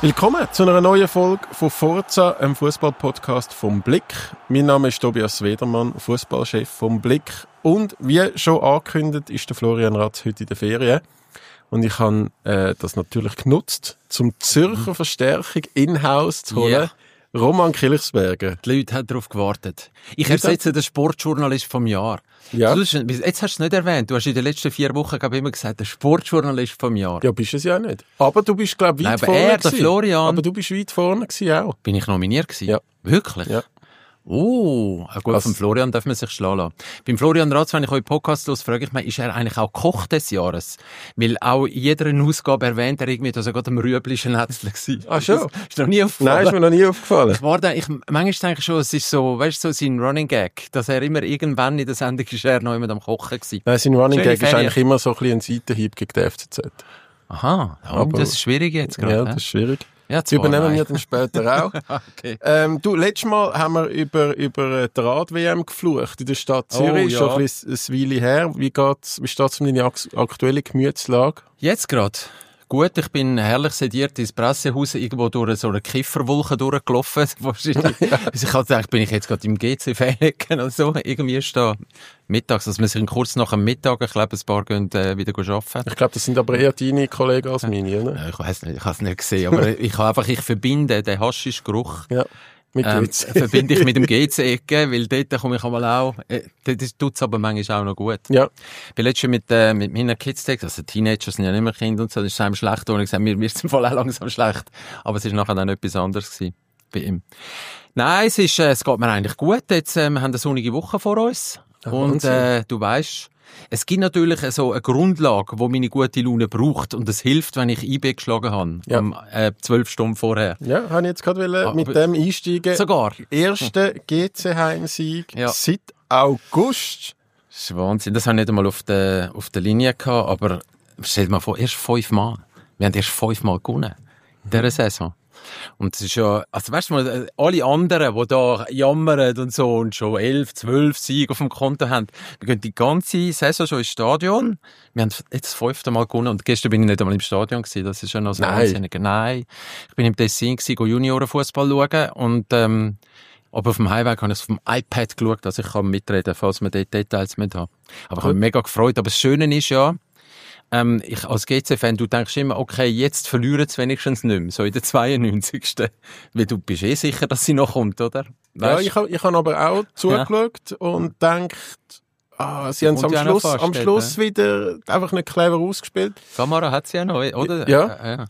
Willkommen zu einer neuen Folge von Forza, einem Fußball-Podcast vom Blick. Mein Name ist Tobias Wedermann, Fußballchef vom Blick. Und wie schon angekündigt, ist der Florian Ratz heute in der Ferien. Und ich habe das natürlich genutzt, zum Zürcher Verstärkung in-house zu holen. Yeah. Roman Kilchsberger. Die Leute haben darauf gewartet. Ich ersetze den Sportjournalist vom Jahr. Ja. Jetzt hast du es nicht erwähnt. Du hast in den letzten 4 Wochen immer gesagt, der Sportjournalist vom Jahr. Ja, bist es ja nicht. Aber du bist, glaube ich, weit vorne der Florian. Aber du bist weit vorne gewesen auch. Bin ich nominiert gewesen? Ja. Wirklich? Ja. Oh, gut, vom Florian darf man sich schlagen lassen. Beim Florian Ratz, wenn ich euch Podcast los, frage ich mich, ist er eigentlich auch Koch des Jahres? Weil auch in jeder Ausgabe erwähnt er irgendwie, dass er gerade am Rüeblischen Netzl war. Ach schon? Ist noch nie aufgefallen? Nein, ist mir noch nie aufgefallen. Manchmal denke ich schon, es ist so, weißt du, so sein Running Gag, dass er immer irgendwann in der Sendung ist, er noch immer am Kochen gewesen. Nein, sein Running Gag ist eigentlich immer so ein bisschen ein Seitenhieb gegen die FCZ. Aha, aber das ist schwierig jetzt gerade. Ja, das ist schwierig. Ja, übernehmen wir dann später auch. Okay. Du, letztes Mal haben wir über die Rad-WM geflucht in der Stadt Zürich. Ja. Schon ein Weile her. Wie steht es um deine aktuelle Gemütslage? Jetzt gerade. Gut, ich bin herrlich sediert ins Pressehaus irgendwo durch so eine Kifferwolke durchgelaufen. Wahrscheinlich. Ja. Also ich habe gedacht, bin ich jetzt gerade im GC-Fähneken oder so. Irgendwie ist da mittags, dass man sich kurz nach dem Mittag, ich glaube, ein paar gehen wieder arbeiten. Ich glaube, das sind aber eher deine Kollegen als meine, oder? Ja, ich weiss nicht, ich habe es nicht gesehen, aber ich verbinde den Haschisch-Geruch. Ja. Verbinde ich mit dem GC-Ecke, weil dort komme ich einmal auch, das tut es aber manchmal auch noch gut. Ja. Ich bin letztens mit meinen Kids, also Teenager sind ja nicht mehr Kinder und so, das ist einem schlecht, und ich gesagt, mir ist im Fall auch langsam schlecht. Aber es ist nachher dann etwas anderes gewesen bei ihm. Nein, es geht mir eigentlich gut. Jetzt, wir haben eine sonnige Woche vor uns. Ja, und, du weisst, es gibt natürlich so eine Grundlage, die meine gute Laune braucht. Und es hilft, wenn ich IB geschlagen habe. Ja. 12 Stunden vorher. Ja, habe ich jetzt gerade mit dem einsteigen. Sogar. Erster GC-Heimsieg seit August. Das ist Wahnsinn. Das habe ich nicht einmal auf der Linie gehabt. Aber stell dir mal vor, erst 5 Mal. Wir haben erst 5 Mal gewonnen. In dieser Saison. Und das ist ja, also weißt du mal, alle anderen, die da jammern und so und schon 11, 12 Siege auf dem Konto haben, wir gehen die ganze Saison schon ins Stadion. Wir haben jetzt das 5. Mal gewonnen und gestern bin ich nicht einmal im Stadion gewesen, das ist ja noch so wahnsinnig. Nein, ich bin im Tessin gewesen, Juniorenfußball schauen und, aber auf dem Heimweg habe ich es auf dem iPad geschaut, also ich kann mitreden, falls wir dort Details mit haben. Aber ich habe mich mega gefreut, aber das Schöne ist ja, ich als GC-Fan, du denkst immer, okay, jetzt verlieren sie wenigstens nicht mehr, so in der 92. Weil du bist sicher, dass sie noch kommt, oder? Weißt? Ja, ich habe aber auch zugeschaut und gedacht, sie haben es am Schluss wieder einfach nicht clever ausgespielt. Kamera hat sie ja noch, oder? Ja.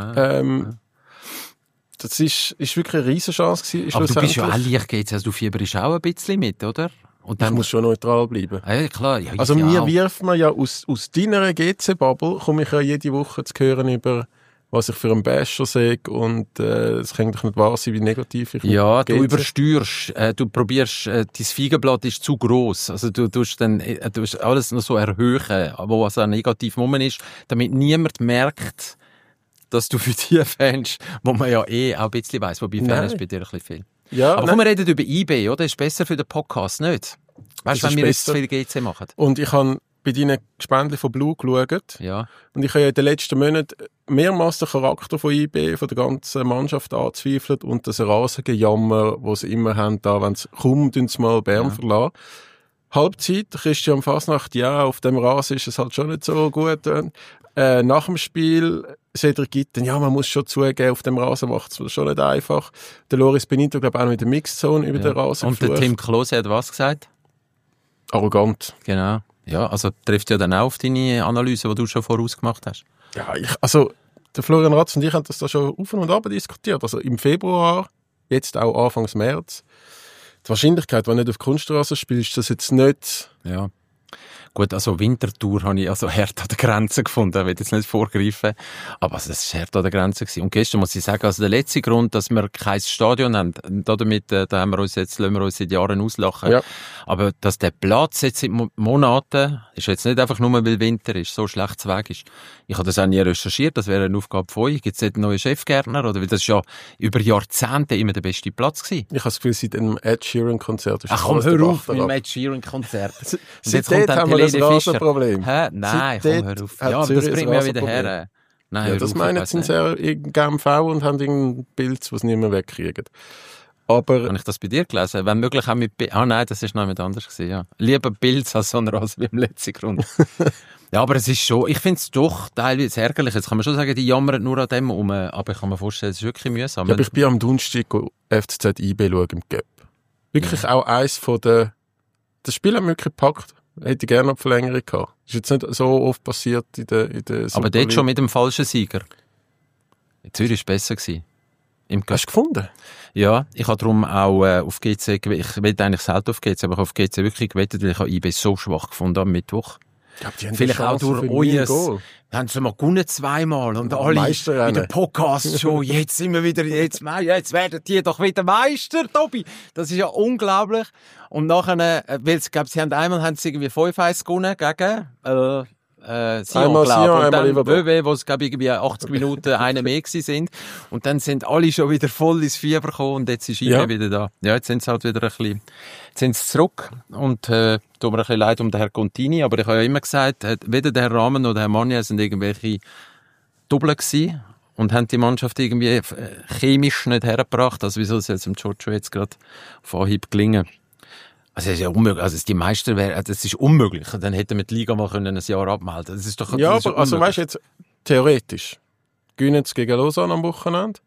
Das ist wirklich eine Riesenchance gewesen. Aber du bist ja auch leicht GC, also du fieberst auch ein bisschen mit, oder? Und dann muss schon neutral bleiben. Ja, klar. Ja, also mir wirft man ja aus deiner GC-Bubble, komme ich ja jede Woche zu hören über, was ich für einen Basher sehe, und es kann doch nicht wahr sein, wie negativ ich ja, du übersteuerst, du probierst, dein Feigenblatt ist zu gross, also du tust alles noch so erhöhen, wo was auch negativ rum ist, damit niemand merkt, dass du für die Fans, wo man ja auch ein bisschen weiss, wobei Fans ist bei dir ein bisschen viel. Ja, aber komm, wir reden über IB, oder? Das ist besser für den Podcast, nicht? Weißt du, wenn wir jetzt zu viel GC machen? Und ich habe bei deinen Gespendli von Blue geschaut. Ja. Und ich habe ja in den letzten Monaten mehrmals den Charakter von IB, von der ganzen Mannschaft angezweifelt und das Rasengejammer, das sie immer haben, da, wenn sie kaum mal Bern verlassen. Halbzeit, Christian Fasnacht, ja, auf dem Rasen ist es halt schon nicht so gut. Nach dem Spiel, Cedric Gitten, ja, man muss schon zugeben, auf dem Rasen macht es schon nicht einfach. Der Loris Benito, glaube ich, auch noch in der Mixzone über den Rasen und der Tim Klose hat was gesagt? Arrogant. Genau. Ja, also trifft ja dann auch auf deine Analyse, die du schon vorausgemacht hast. Ja, der Florian Ratz und ich haben das da schon auf und ab diskutiert. Also im Februar, jetzt auch Anfangs März. Die Wahrscheinlichkeit, wenn du nicht auf Kunstrasen spielst, das jetzt nicht... Ja. Gut, also Winterthur habe ich also hart an der Grenze gefunden, ich will jetzt nicht vorgreifen, aber also das war hart an der Grenze gewesen. Und gestern muss ich sagen, also der letzte Grund, dass wir kein Stadion haben, damit, da lassen wir uns seit Jahren auslachen, ja. Aber dass der Platz jetzt seit Monaten, ist jetzt nicht einfach nur, weil Winter ist, so schlecht zu Weg ist. Ich habe das auch nie recherchiert, das wäre eine Aufgabe von euch. Gibt es einen neuen Chefgärtner, oder? Weil das ist ja über Jahrzehnte immer der beste Platz gewesen. Ich habe das Gefühl, seit einem Ed Sheeran-Konzert ist das komm, hör auf mit dem Ed Sheeran-Konzert. Seitdem haben wir das Rasenproblem. Nein, komm, hör auf. Ja, aber das bringt mich ja wieder her. Nein, Ja, das meinen sie sehr in GMV und haben irgendein Bild, das sie nicht mehr wegkriegen. Aber... Habe ich das bei dir gelesen? Wenn möglich auch mit... nein, das ist noch jemand anders gewesen, ja. Lieber Bild als so ein Rasen wie im letzten Grund. Ja, aber es ist schon... Ich finde es doch teilweise ärgerlich. Jetzt kann man schon sagen, die jammern nur an dem rum. Aber ich kann mir vorstellen, es ist wirklich mühsam. Ja, aber ich bin am Donnerstag FCZ IB schauen im Cup. Wirklich auch eins von den... Das Spiel hat mich wirklich gepackt. Hätte ich gerne noch Verlängerung gehabt. Ist jetzt nicht so oft passiert in der aber dort schon mit dem falschen Sieger. In Zürich war es besser gewesen. Im Cup. Hast du gefunden? Ja, ich habe darum auch auf GC gewettet. Ich wette eigentlich selten auf GC, aber ich habe auf GC wirklich gewettet, weil ich habe IB so schwach gefunden am Mittwoch. Ja, Vielleicht auch durch euer... Haben sie mal gewonnen zweimal und alle in der Podcast schon, jetzt sind wir wieder, jetzt werden die doch wieder Meister, Tobi. Das ist ja unglaublich. Und nachher, weil ich glaube, haben sie irgendwie 5-1 gewonnen gegen, Sion, glaube und dann WW, wo es, glaube ich, irgendwie 80 Minuten eine mehr gewesen sind. Und dann sind alle schon wieder voll ins Fieber gekommen und jetzt ist IB wieder da. Ja, jetzt sind sie halt wieder ein bisschen, jetzt sind sie zurück und, tut mir ein bisschen leid um den Herrn Contini, aber ich habe ja immer gesagt, weder der Herr Rahmen noch der Herr Manja sind irgendwelche Doppel gewesen und haben die Mannschaft irgendwie chemisch nicht hergebracht. Also wieso soll es dem Giorgio jetzt gerade auf Anhieb gelingen? Also, es ist ja unmöglich. Also, die Meister wäre, das ist unmöglich. Dann hätten wir die Liga mal können ein Jahr abmelden. Das ist doch, ja, das ist aber, also, weißt du, jetzt, theoretisch, gewinnen sie gegen Lausanne am Wochenende.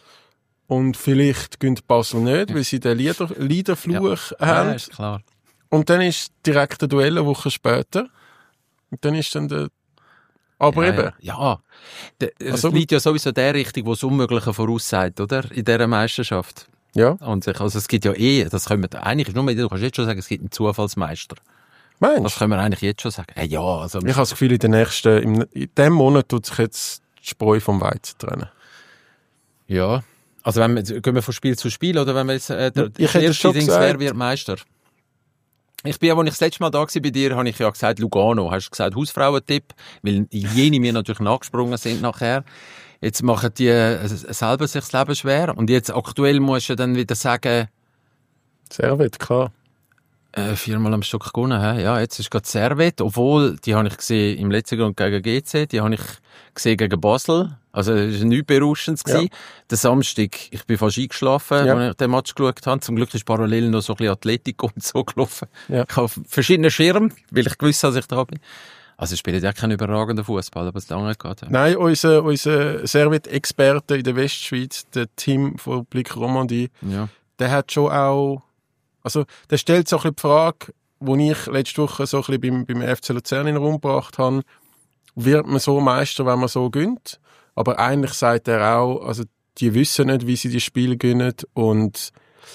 Und vielleicht gönnt Basel nicht, weil sie den Leaderfluch haben. Ja, ist klar. Und dann ist direkt ein Duell eine Woche später. Und dann ist dann der, aber ja, eben. Ja. Es liegt ja sowieso der Richtung, wo das Unmögliche voraussagt, oder? In dieser Meisterschaft. Ja. Und also es gibt ja das können wir eigentlich nur, du kannst jetzt schon sagen, es gibt einen Zufallsmeister. Meinst du? Das können wir eigentlich jetzt schon sagen. Ja, also. Ich habe das Gefühl, in diesem Monat tut sich jetzt die Spreu vom Weizen trennen. Ja. Also gehen wir von Spiel zu Spiel, oder wenn wir jetzt, ich hätte schon gesagt, wer wird Meister? Als ich das letzte Mal da war bei dir, habe ich ja gesagt, Lugano. Hast du gesagt, Hausfrauentipp? Weil jene mir natürlich nachgesprungen sind nachher. Jetzt machen die selber sich das Leben schwer. Und jetzt aktuell musst du dann wieder sagen... Servet, klar. 4-mal am Stück gewonnen, he? Ja, jetzt ist gerade Servet. Obwohl, die habe ich gesehen im letzten Grund gegen GC, die habe ich gesehen gegen Basel. Also, es war nichts Berauschendes. Ja. Der Samstag, ich bin fast eingeschlafen, als ich den Match geschaut habe. Zum Glück ist parallel noch so ein bisschen Athletik und so gelaufen. Ja. Ich habe verschiedene Schirme, weil ich gewusst habe, dass ich da bin. Also, es spielt ja keinen überragenden Fußball, aber es lange geht. Ja. Nein, unser Servet-Experte in der Westschweiz, der Tim von Blick Romandie, der hat schon auch, also, der stellt so ein bisschen die Frage, die ich letzte Woche so ein bisschen beim FC Luzern in den Raum gebracht habe, wird man so Meister, wenn man so gönnt? Aber eigentlich sagt er auch, also, die wissen nicht, wie sie die Spiele gewinnen und,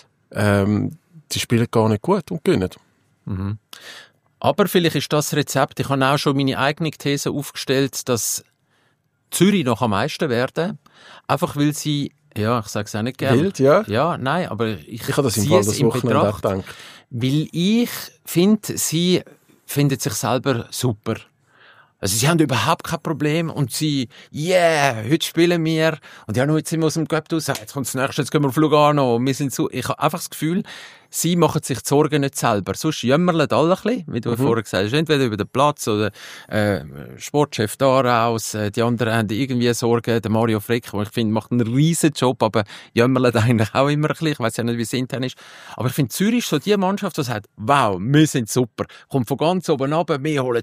die spielen gar nicht gut und gewinnen. Mhm. Aber vielleicht ist das Rezept, ich habe auch schon meine eigene These aufgestellt, dass Zürich noch am meisten werden, einfach weil sie, ja, ich sage es auch nicht gerne. Wild, ja? Ja, nein, aber ich habe das im Fall das Wochenende auch gedacht. Weil ich finde, sie finden sich selber super. Also sie haben überhaupt kein Problem und sie, heute spielen wir und ja, nur jetzt sind wir aus dem Cup raus, jetzt kommt das nächste, jetzt gehen wir auf Lugano und wir sind so, ich habe einfach das Gefühl, sie machen sich die Sorgen nicht selber. Sonst jämmerlen alle ein bisschen, wie du vorher gesagt hast, entweder über den Platz oder Sportchef daraus, die anderen haben irgendwie Sorgen, der Mario Frick, der ich finde, macht einen riesen Job, aber jämmerlen eigentlich auch immer ein bisschen, ich weiss ja nicht, wie es intern ist. Aber ich finde, Zürich ist so die Mannschaft, die sagt, wow, wir sind super, kommt von ganz oben runter, wir holen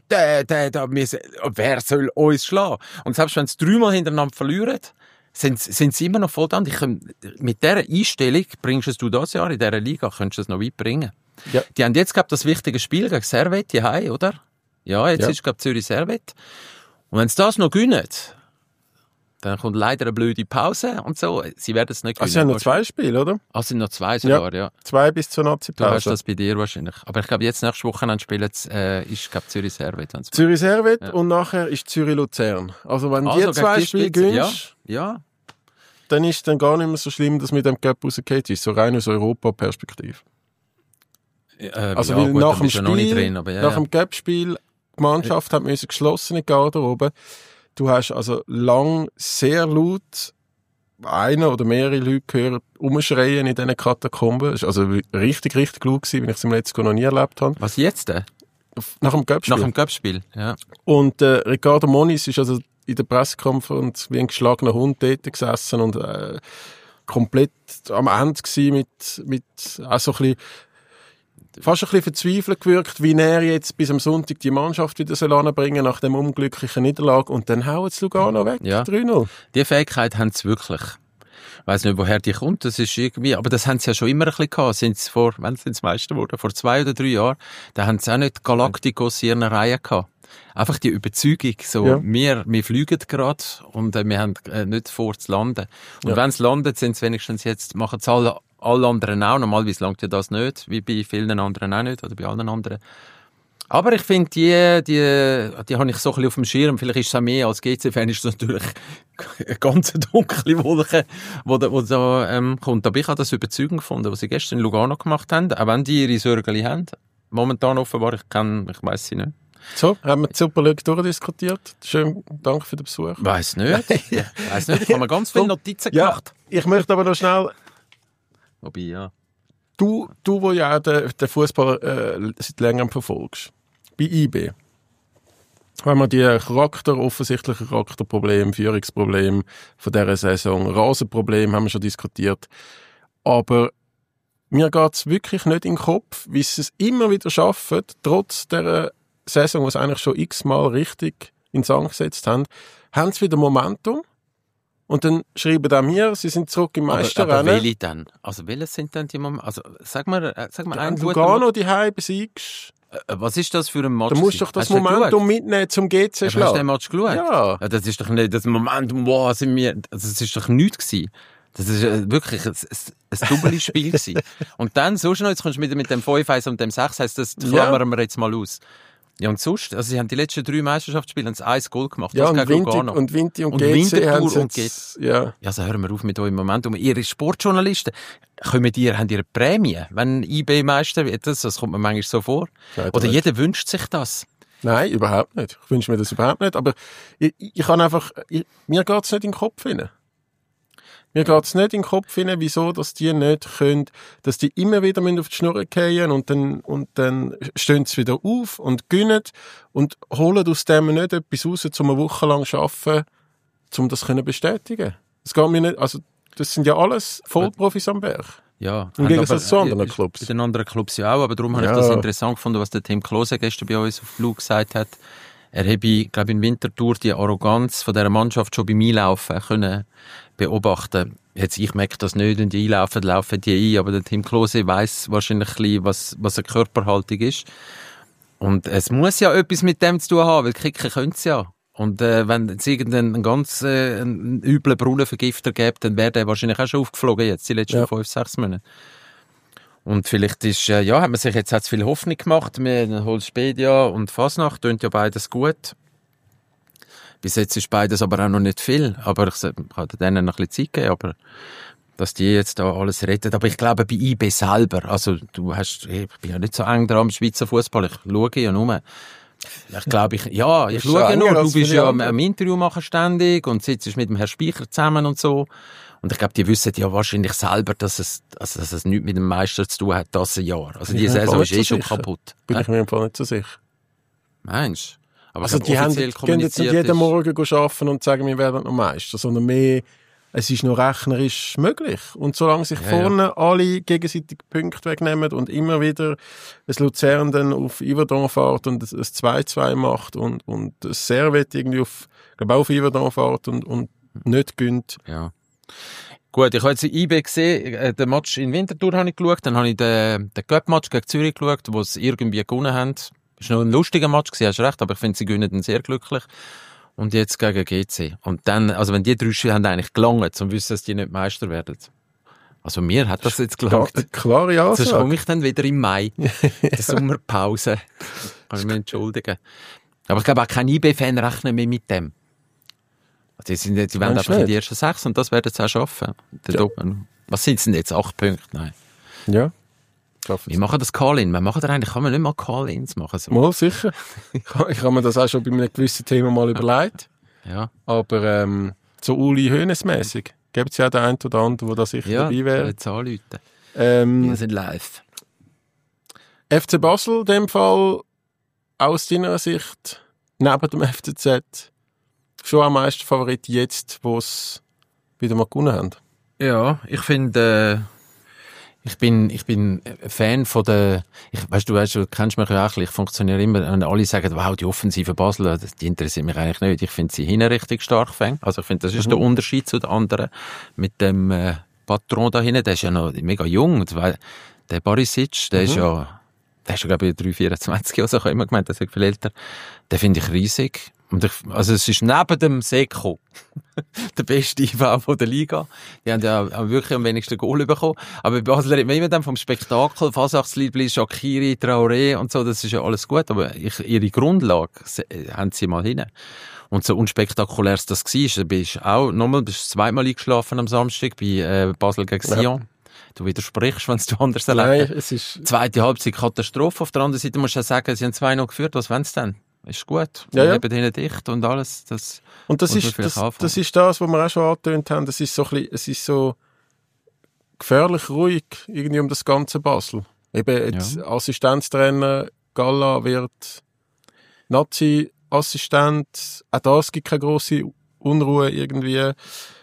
wer soll uns schlagen? Und selbst wenn sie 3-mal hintereinander verlieren, sind sie immer noch voll da. Mit dieser Einstellung bringst du das Jahr in dieser Liga, könntest du es noch weit bringen. Ja. Die haben jetzt, glaube ich, das wichtige Spiel gegen Servet hier, oder? Ja, jetzt ist, glaube ich, Zürich Servet. Und wenn sie das noch gewinnen, dann kommt leider eine blöde Pause und so. Sie werden es nicht gewinnen. Sie haben noch 2 Spiele, oder? Es sind noch 2 sogar, ja. 2 bis zur Nazi-Pause. Du hast das bei dir wahrscheinlich. Aber ich glaube, jetzt nächste Woche spielen ist, glaube Zürich Servet. Zürich Servet und nachher ist Zürich Luzern. Also wenn die 2 Spiele gewinnst, dann ist es dann gar nicht mehr so schlimm, dass mit dem Cup rausgeht ist. So rein aus Europa-Perspektive. Also weil nach dem Spiel, nach dem Cup-Spiel, die Mannschaft hat müssen geschlossene Garderobe. Du hast also lang sehr laut einer oder mehrere Leute gehört umschreien in diesen Katakomben. Es war also richtig, richtig laut gewesen, wie ich es im letzten Jahr noch nie erlebt habe. Was jetzt denn? Nach dem Cup-Spiel. Nach dem Cup-Spiel, ja. Und Ricardo Moniz ist also in der Pressekonferenz wie ein geschlagener Hund dort gesessen und komplett am Ende gewesen mit auch so ein bisschen, fast ein bisschen verzweifelt gewirkt, wie er jetzt bis am Sonntag die Mannschaft wieder anbringen nach dem unglücklichen Niederlage und dann hauen sie Lugano weg, 3-0. Die Fähigkeit haben sie wirklich. Ich weiss nicht, woher die kommt, das ist irgendwie, aber das haben sie ja schon immer ein bisschen gehabt. Wann sind sie Meister geworden? Vor 2 oder 3 Jahren. Da haben sie auch nicht Galacticos in ihren Reihen gehabt. Einfach die Überzeugung, so, wir fliegen gerade und wir haben nicht vor zu landen. Und wenn sie landen, sind sie wenigstens jetzt, machen es alle anderen auch. Normalerweise langt ja das nicht, wie bei vielen anderen auch nicht, oder bei allen anderen. Aber ich finde, die habe ich so ein bisschen auf dem Schirm. Vielleicht ist es auch mehr als GC-Fan, ist es natürlich eine ganz dunkle Wolke, die da kommt. Aber ich habe das überzeugend gefunden, was sie gestern in Lugano gemacht haben, auch wenn die ihre Sorgen haben. Momentan offenbar, ich weiss sie nicht. So, haben wir die Super League durchdiskutiert. Schön, danke für den Besuch. Weiss nicht. Ich habe mir ganz viele Notizen gemacht. Ich möchte aber noch schnell... Wobei, ja. Du wo ja auch den Fußball seit längerem verfolgst. Bei IB. Wenn man die offensichtlichen Charakterprobleme, Führungsprobleme von dieser Saison, Rasenprobleme haben wir schon diskutiert. Aber mir geht es wirklich nicht in den Kopf, wie sie es immer wieder schaffen, trotz dieser Saison, die sie eigentlich schon x-mal richtig in Gang gesetzt haben sie wieder Momentum. Und dann schreiben auch mir, sie sind zurück im Meisterrennen. Aber welche dann? Also welche sind denn die Momente? Also sag mal einen guten Lugano, die Heim besiegst. Was ist das für ein Match? Du musst doch das Momentum mitnehmen zum GC schlagen. Hast du den Match geschaut? Ja. Das ist doch nicht das Momentum, das ist doch nichts gewesen. Das ist wirklich ein doppeltes Spiel gewesen. Und dann, so schnell, jetzt kommst du mit dem 5-1 und dem 6, heisst das klammern wir jetzt mal aus. Ja, und sonst, also sie haben die letzten 3 Meisterschaftsspiele haben 1 Goal gemacht. Ja, und Vinti und GC haben jetzt, ja. Also hören wir auf mit eurem Momentum. Ihre Sportjournalisten, haben die eine Prämie, wenn IB Meister wird? Das kommt mir manchmal so vor. Oder jeder wünscht sich das. Nein, überhaupt nicht. Ich wünsche mir das überhaupt nicht. Aber ich kann einfach, mir geht es nicht in den Kopf hinein. Mir geht es nicht in den Kopf hinein, wieso, dass die nicht können, dass die immer wieder auf die Schnur fallen und dann stehen sie wieder auf und gewinnen und holen aus dem nicht etwas raus, um eine Woche lang zu arbeiten, um das zu bestätigen. Das geht mir nicht, also, das sind ja alles Vollprofis am Berg. Ja. Im Gegensatz zu anderen Clubs. Bei den anderen Clubs ja auch, aber darum habe ich das interessant gefunden, was der Tim Klose gestern bei uns auf Flug gesagt hat. Er habe, glaube ich, in Winterthur die Arroganz von dieser Mannschaft schon beim Einlaufen können beobachten. Jetzt, ich merke das nicht, und die laufen die ein, aber der Tim Klose weiss wahrscheinlich ein bisschen, was eine Körperhaltung ist. Und es muss ja etwas mit dem zu tun haben, weil kicken können sie ja. Und wenn es irgendeinen ganz üblen Brunnenvergifter gibt, dann wäre der wahrscheinlich auch schon aufgeflogen jetzt, die letzten 5-6 Monate. Und vielleicht ist, hat man sich jetzt zu viel Hoffnung gemacht. Wir Holzspedia und Fasnacht tönt ja beides gut. Bis jetzt ist beides aber auch noch nicht viel. Aber ich kann denen noch ein bisschen Zeit geben, aber dass die jetzt da alles retten. Aber ich glaube, bei IB selber, also ich bin ja nicht so eng dran am Schweizer Fußball. Ich schaue ja nur. Ich glaube, ich schaue nur. Du bist ja am Interview machen ständig und sitzt mit dem Herrn Speicher zusammen und so. Und ich glaube, die wissen ja wahrscheinlich selber, dass es nichts mit dem Meister zu tun hat, das Jahr. Also die Saison ist schon kaputt. Bin ich mir im Fall nicht so sicher. Meinst du? Aber also die gehen jetzt nicht jeden Morgen arbeiten und sagen, wir werden noch Meister, sondern mehr, es ist noch rechnerisch möglich. Und solange sich vorne alle gegenseitig Punkte wegnehmen und immer wieder das Luzern dann auf Yverdon fährt und ein 2-2 macht und das Servet irgendwie auf Yverdon fährt und nicht gönnt. Ja. Gut, ich habe jetzt IB gesehen, den Match in Winterthur habe ich geschaut, dann habe ich den Cup-Match gegen Zürich geschaut, wo sie irgendwie gewonnen haben. Es war noch ein lustiger Match gewesen, hast recht, aber ich finde, sie gewinnen dann sehr glücklich. Und jetzt gegen GC. Und dann, also wenn die 3 Spiele haben eigentlich gelangt, um zu wissen, dass die nicht Meister werden. Also mir hat das jetzt gelangt. Klare Ansage. Sonst komme ich dann wieder im Mai, der Sommerpause. Kann ich mich entschuldigen. Aber ich glaube auch kein IB-Fan rechnet mehr mit dem. Die werden einfach in die ersten 6 und das werden sie auch schaffen. Was sind es denn jetzt? 8 Punkte? Nein. Ja. Wir machen das Call-In. Kann man nicht mal Call-Ins machen? So. Mal sicher. Ich habe mir das auch schon bei einem gewissen Thema mal überlegt. Ja. Aber so Uli Hoeneß-mässig gibt es ja den einen oder anderen, der da sicher dabei wäre. Ja, jetzt anrufen. Wir sind live. FC Basel, in dem Fall aus deiner Sicht, neben dem FCZ, schon am meisten Favorit jetzt, wo es wieder mal gewonnen haben. Ja, ich finde, ich bin Fan von der, du kennst mich ja auch, ich funktioniere immer, und alle sagen, wow, die Offensive Basel, die interessiert mich eigentlich nicht. Ich finde sie hinten richtig stark fängt. Also ich finde, das ist der Unterschied zu den anderen. Mit dem Patron da hinten, der ist ja noch mega jung. Der Barisic, der ist ja, glaube ich, 3,24 oder so, ich habe immer gemeint, der ist viel älter. Den finde ich riesig. Und also es ist neben dem Seko der beste IV der Liga. Die haben ja wirklich am wenigsten Goal bekommen. Aber bei Basel redet man immer dann vom Spektakel, Fasachtsliebli, Shaqiri, Traoré und so, das ist ja alles gut. Aber ihre Grundlage haben sie mal hin. Und so unspektakulär es das war, bist du zweimal eingeschlafen am Samstag bei Basel gegen Sion. Ja. Du widersprichst, wenn du anders erlebst. Nein, es ist... Zweite Halbzeit Katastrophe. Auf der anderen Seite musst du ja sagen, sie haben 2-0 geführt. Was wollen sie denn? Ist gut. Ja. Neben denen dicht und alles. Das ist das, was wir auch schon angetönt haben. Es ist so gefährlich ruhig irgendwie um das ganze Basel. Eben jetzt Assistenztrainer Galla wird Nazi-Assistent. Auch das gibt keine grosse Unruhe irgendwie.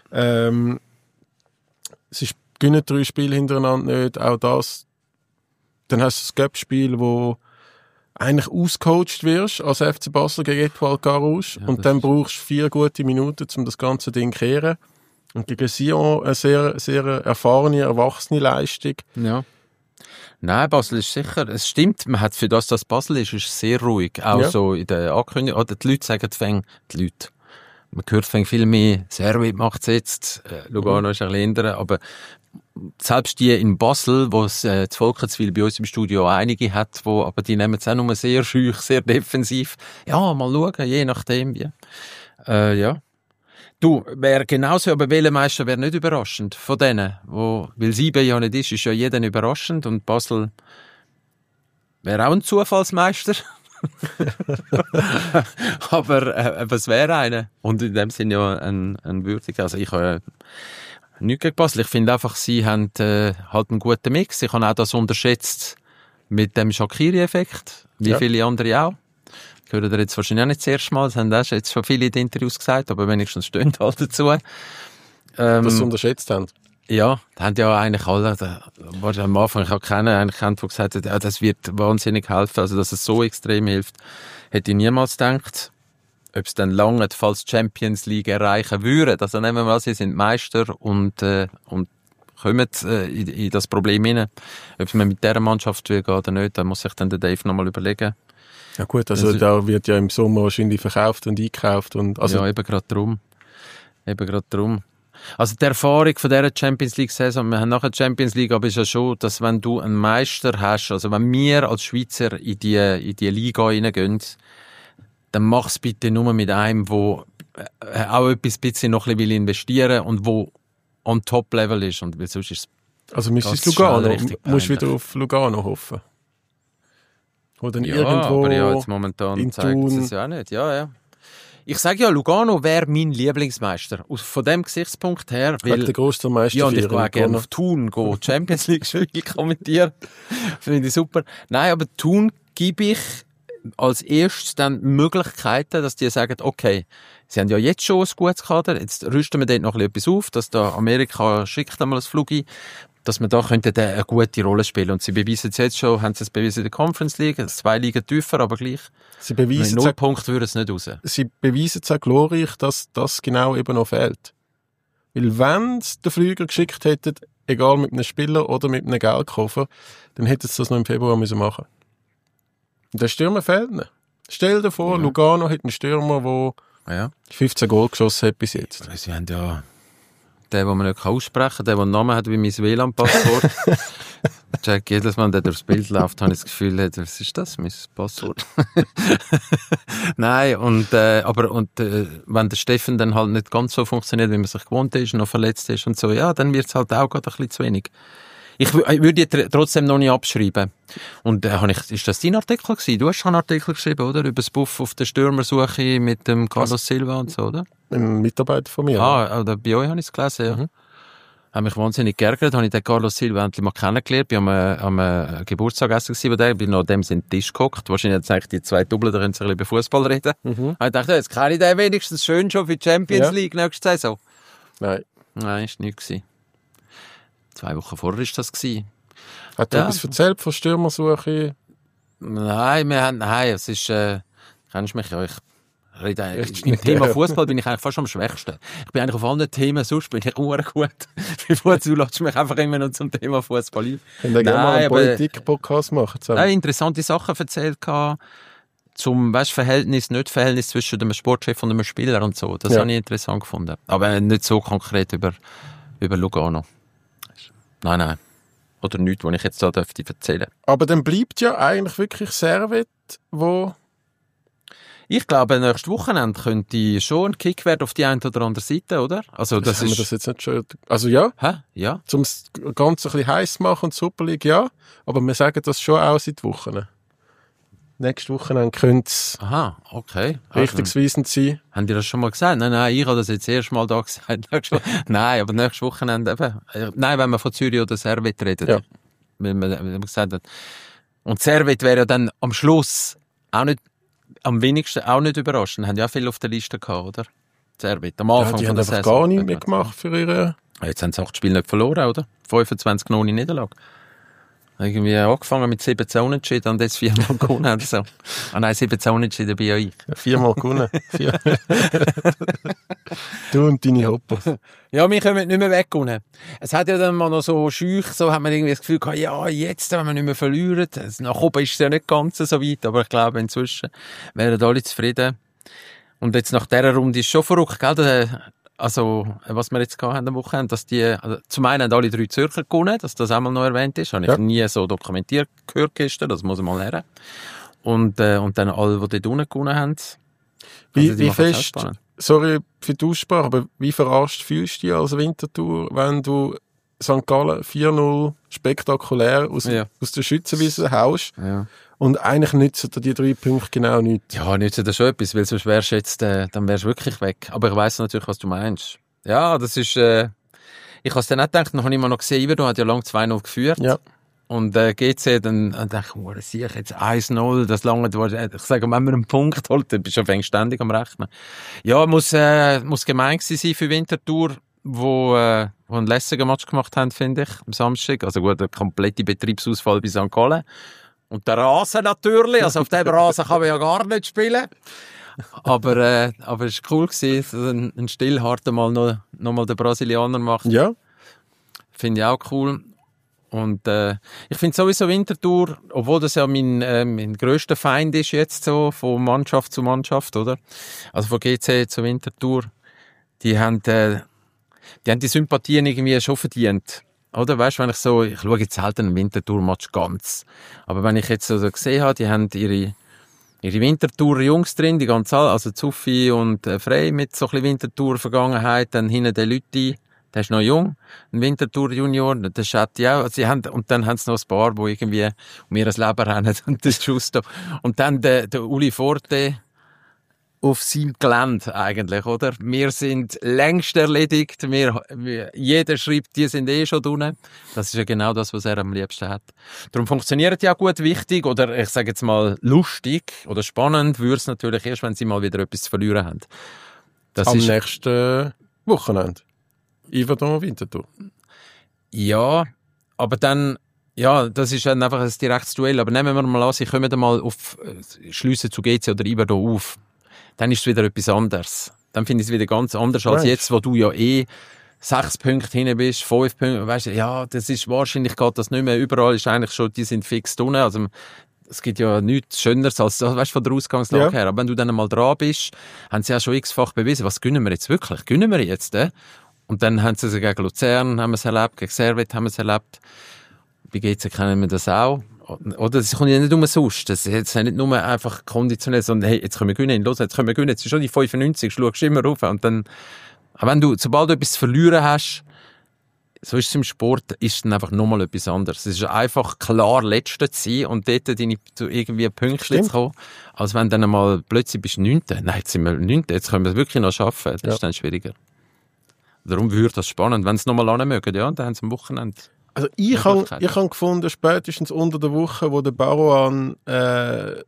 Sie gewinnen 3 Spiele hintereinander nicht. Auch das. Dann hast du das Göpp-Spiel, wo eigentlich ausgecoacht wirst als FC Basel gegen Etoile Carouge und dann brauchst du 4 gute Minuten, um das ganze Ding zu kehren. Und gegen Sion eine sehr, sehr erfahrene, erwachsene Leistung. Ja. Nein, Basel ist sicher, es stimmt, man hat für das Basel ist sehr ruhig. Auch so in der Ankündigung, oder die Leute sagen die Leute. Man hört viel mehr, Servet macht es jetzt, Lugano ist ein bisschen ändern, aber selbst die in Basel, wo es zu Volkenswil bei uns im Studio einige hat, aber die nehmen es auch nur sehr schüch, sehr defensiv. Ja, mal schauen, je nachdem, wie. Ja. Du, wäre genauso, aber welcher Meister wäre nicht überraschend von denen, weil 7 ja nicht ist ja jeder überraschend und Basel wäre auch ein Zufallsmeister. aber es wäre einer. Und in dem Sinne ja ein würdiger. Also ich habe nichts gegen Basel. Ich finde einfach, sie haben halt einen guten Mix. Ich habe auch das unterschätzt mit dem Shaqiri-Effekt, wie viele andere auch. Ich höre dir jetzt wahrscheinlich auch nicht das erste Mal, das haben auch jetzt schon viele in den Interviews gesagt, aber wenigstens stehen halt dazu. Dass sie unterschätzt haben. Ja, da haben ja eigentlich alle, was am Anfang ich auch kennen, eigentlich haben, die gesagt haben, ja, das wird wahnsinnig helfen, also dass es so extrem hilft, hätte ich niemals gedacht. Ob es dann lange, falls Champions League erreichen würden, also nehmen wir mal, sie sind Meister und kommen in das Problem hinein. Ob man mit dieser Mannschaft will gehen oder nicht, da muss sich dann der Dave nochmal überlegen. Ja gut, also da wird ja im Sommer wahrscheinlich verkauft und eingekauft. Ja, eben gerade drum. Also die Erfahrung von dieser Champions League-Saison, wir haben nachher Champions League, aber ist ja schon, dass wenn du einen Meister hast, also wenn wir als Schweizer in die Liga reingehen, dann mach es bitte nur mit einem, der auch etwas bisschen noch ein bisschen investieren will und wo on Top-Level ist. Und sonst ist es also müsstest du Lugano, musst wieder auf Lugano hoffen. Oder irgendwo aber ja, jetzt momentan zeigt es ja auch nicht. Ja. Ich sage ja, Lugano wäre mein Lieblingsmeister. Von dem Gesichtspunkt her. Weil der grösste Meister. Ja, und ich gehe auch gerne auf Thun Champions League-Spiele kommentieren. Finde ich super. Nein, aber Thun gebe ich als erstes dann Möglichkeiten, dass die sagen, okay, sie haben ja jetzt schon ein gutes Kader, jetzt rüsten wir dort noch etwas auf, dass da Amerika schickt einmal ein Flug ein, dass wir da könnten eine gute Rolle spielen. Und sie beweisen es jetzt schon, haben sie es bewiesen in der Conference League, 2 Ligen tiefer, aber gleich. Sie beweisen mit 0 Punkten würde es nicht raus. Sie beweisen es auch glorreich, dass das genau eben noch fehlt. Weil wenn sie den Flüger geschickt hätten, egal mit einem Spieler oder mit einem Geldkoffer, dann hätten sie das noch im Februar machen müssen. Und der Stürmer fehlt nicht. Stell dir vor, Lugano hat einen Stürmer, der 15 Goal geschossen hat bis jetzt. Sie haben ja den man nicht aussprechen kann, der einen Namen hat wie mein WLAN-Passwort. Jack, jedes Mal, der durchs Bild läuft, habe ich das Gefühl, was ist das, mein Passwort? Nein, wenn der Steffen dann halt nicht ganz so funktioniert, wie man sich gewohnt ist, noch verletzt ist und so, ja, dann wird es halt auch gerade ein bisschen zu wenig. Ich würde die trotzdem noch nicht abschreiben. Und ist das dein Artikel gewesen? Du hast einen Artikel geschrieben, oder? Über das Buff auf der Stürmersuche mit dem Carlos Silva und so, oder? Ein Mitarbeiter von mir. Oder bei euch habe ich es gelesen, ja. Hat mich wahnsinnig geärgert. Habe ich den Carlos Silva endlich mal kennengelernt. Ich war am Geburtstag bei dem. Bin noch an dem den Tisch gehockt. Wahrscheinlich jetzt eigentlich die zwei Doppel, da können sie ein bisschen über Fußball reden. Habe ich gedacht, jetzt kenne ich den wenigstens schön schon für die Champions League nächste Saison. Nein. Nein, ist nicht gewesen. 2 Wochen vorher war das gewesen. Hat er etwas erzählt von Stürmersuche? Nein, es ist, kennst du mich ja, ich rede, im Thema Fußball bin ich eigentlich fast am schwächsten. Ich bin eigentlich auf allen Themen, sonst bin ich auch gut. Du lässt mich einfach immer noch zum Thema Fußball ein. Können wir gerne mal einen Politik-Podcast machen zusammen? Nein, interessante Sachen erzählt zum Verhältnis zwischen dem Sportchef und dem Spieler und so. Das habe ich interessant gefunden. Aber nicht so konkret über Lugano. Nein. Oder nichts, was ich jetzt da dürfte erzählen. Aber dann bleibt ja eigentlich wirklich Servet, wo... Ich glaube, nächstes Wochenende könnte schon ein Kick werden auf die eine oder andere Seite, oder? Also, das ist... wir das jetzt nicht schon... Also ja. Hä? Ja. Um das Ganze ein bisschen heiß machen und Super League, ja. Aber wir sagen das schon auch seit Wochen. Nächstes Wochenende könnte es richtungsweisend sein. Haben die das schon mal gesagt? Nein, ich habe das jetzt erst mal da gesagt. Nein, aber nächstes Wochenende eben. Nein, wenn man von Zürich oder Servet redet. Ja. Wenn man gesagt hat. Und Servet wäre ja dann am Schluss auch nicht, am wenigsten auch nicht überraschend. Haben ja auch viel auf der Liste gehabt, oder? Servet, am Anfang von der Saison. Die haben gar nichts mehr gemacht für ihre... Jetzt haben sie 8 Spiele nicht verloren, oder? 25 ohne Niederlage. Irgendwie angefangen mit 17 Unentschieden und jetzt 4-mal gewonnen. So. Nein, 17 Unentschieden bin ja ich. 4-mal gewonnen. Du und deine Hoppers. Ja, wir können nicht mehr weggewinnen. Es hat ja dann mal noch so schüch, so hat man irgendwie das Gefühl gehabt, ja, jetzt, wenn wir nicht mehr verlieren. Nach oben ist es ja nicht ganz so weit, aber ich glaube, inzwischen wären alle zufrieden. Und jetzt nach dieser Runde ist es schon verrückt, gell? Also, was wir jetzt haben am Wochenende, dass zum einen haben alle 3 Zürcher gewonnen, dass das einmal noch erwähnt ist, habe ich nie so dokumentiert gehört gestern, das muss ich mal lernen. Und dann alle, die dort unten gewonnen haben. Wie fest, sorry für die Aussprache, aber wie verarscht fühlst du dich als Winterthur, wenn du St. Gallen 4-0 spektakulär aus der Schützenwiese haust? Ja. Und eigentlich nützen dir die 3 Punkte genau nichts. Ja, nützen das schon etwas, weil sonst wärst du jetzt, dann wärst du wirklich weg. Aber ich weiss natürlich, was du meinst. Ja, das ist, ich habe es dann nicht gedacht, dann habe ich mal noch gesehen, Iverdo hat ja lang 2-0 geführt. Ja. Und GC, dann dachte ich, oh, das sehe ich jetzt 1-0, das lange, ich sage, wenn man einen Punkt holt, dann bist du schon ständig am Rechnen. Ja, muss gemein gewesen sein für Winterthur, wo einen lässigen Match gemacht haben, finde ich, am Samstag. Also gut, der komplette Betriebsausfall bei St. Gallen. Und der Rasen natürlich, also auf dem Rasen kann man ja gar nicht spielen. Aber es war cool gewesen, ein Stillharter mal noch mal den Brasilianer macht. Ja. Finde ich auch cool. Und ich finde sowieso Winterthur, obwohl das ja mein grösster Feind ist jetzt so, von Mannschaft zu Mannschaft, oder? Also von GC zu Winterthur, die haben die Sympathien irgendwie schon verdient. Oder, weißt du, wenn ich schaue jetzt selten einen Winterthur-Match ganz. Aber wenn ich jetzt so gesehen habe, die haben ihre Winterthur-Jungs drin, die ganze, also Zuffi und Frey mit so ein bisschen Winterthur-Vergangenheit, dann hinten der Lütti, der ist noch jung, ein Winterthur-Junior, der Schatti auch, also und dann haben sie noch ein paar, die irgendwie um ihr Leben rennen, und das Justo. Und dann der Uli Forte, auf seinem Gelände eigentlich, oder? Wir sind längst erledigt. Jeder schreibt, die sind schon drinnen. Das ist ja genau das, was er am liebsten hat. Darum funktioniert ja gut, wichtig, oder ich sage jetzt mal lustig oder spannend, würde es natürlich erst, wenn sie mal wieder etwas zu verlieren haben. Am nächsten Wochenende. Yverdon Winterthur. Ja, aber dann, ja, das ist dann einfach ein direktes Duell. Aber nehmen wir mal an, sie kommen dann mal schliessen zu GC oder Yverdon auf. Dann ist es wieder etwas anderes. Dann finde ich es wieder ganz anders als jetzt, wo du ja 6 Punkte hinten bist, 5 Punkte, weißt du, ja, das ist wahrscheinlich, geht das nicht mehr. Überall ist eigentlich schon, die sind fix drin. Also, es gibt ja nichts Schöneres als, weißt du, von der Ausgangslage her. Aber wenn du dann einmal dran bist, haben sie ja schon x-fach bewiesen, was gönnen wir jetzt wirklich? Gönnen wir jetzt, Und dann haben sie gegen Luzern, haben wir es erlebt, gegen Servet haben wir es erlebt. Bei GC kennen wir das auch. Oder das kommt ja nicht umsonst. Das ist jetzt nicht nur einfach konditionell, sondern hey, jetzt können wir gewinnen, jetzt können wir gewinnen, jetzt ist schon die 95, schaust immer rauf. Und dann, sobald du etwas zu verlieren hast, so ist es im Sport, ist es dann einfach nochmal etwas anderes. Es ist einfach klar, Letzter zu sein und dort irgendwie Pünktchen zu kommen, als wenn dann einmal plötzlich bist du 9. Nein, jetzt sind wir 9, jetzt können wir es wirklich noch schaffen. Das ist dann schwieriger. Darum würde das spannend, wenn sie nochmal mögen, ja, dann haben sie am Wochenende. Also ich habe gefunden, spätestens unter der Woche, wo der Barouan, der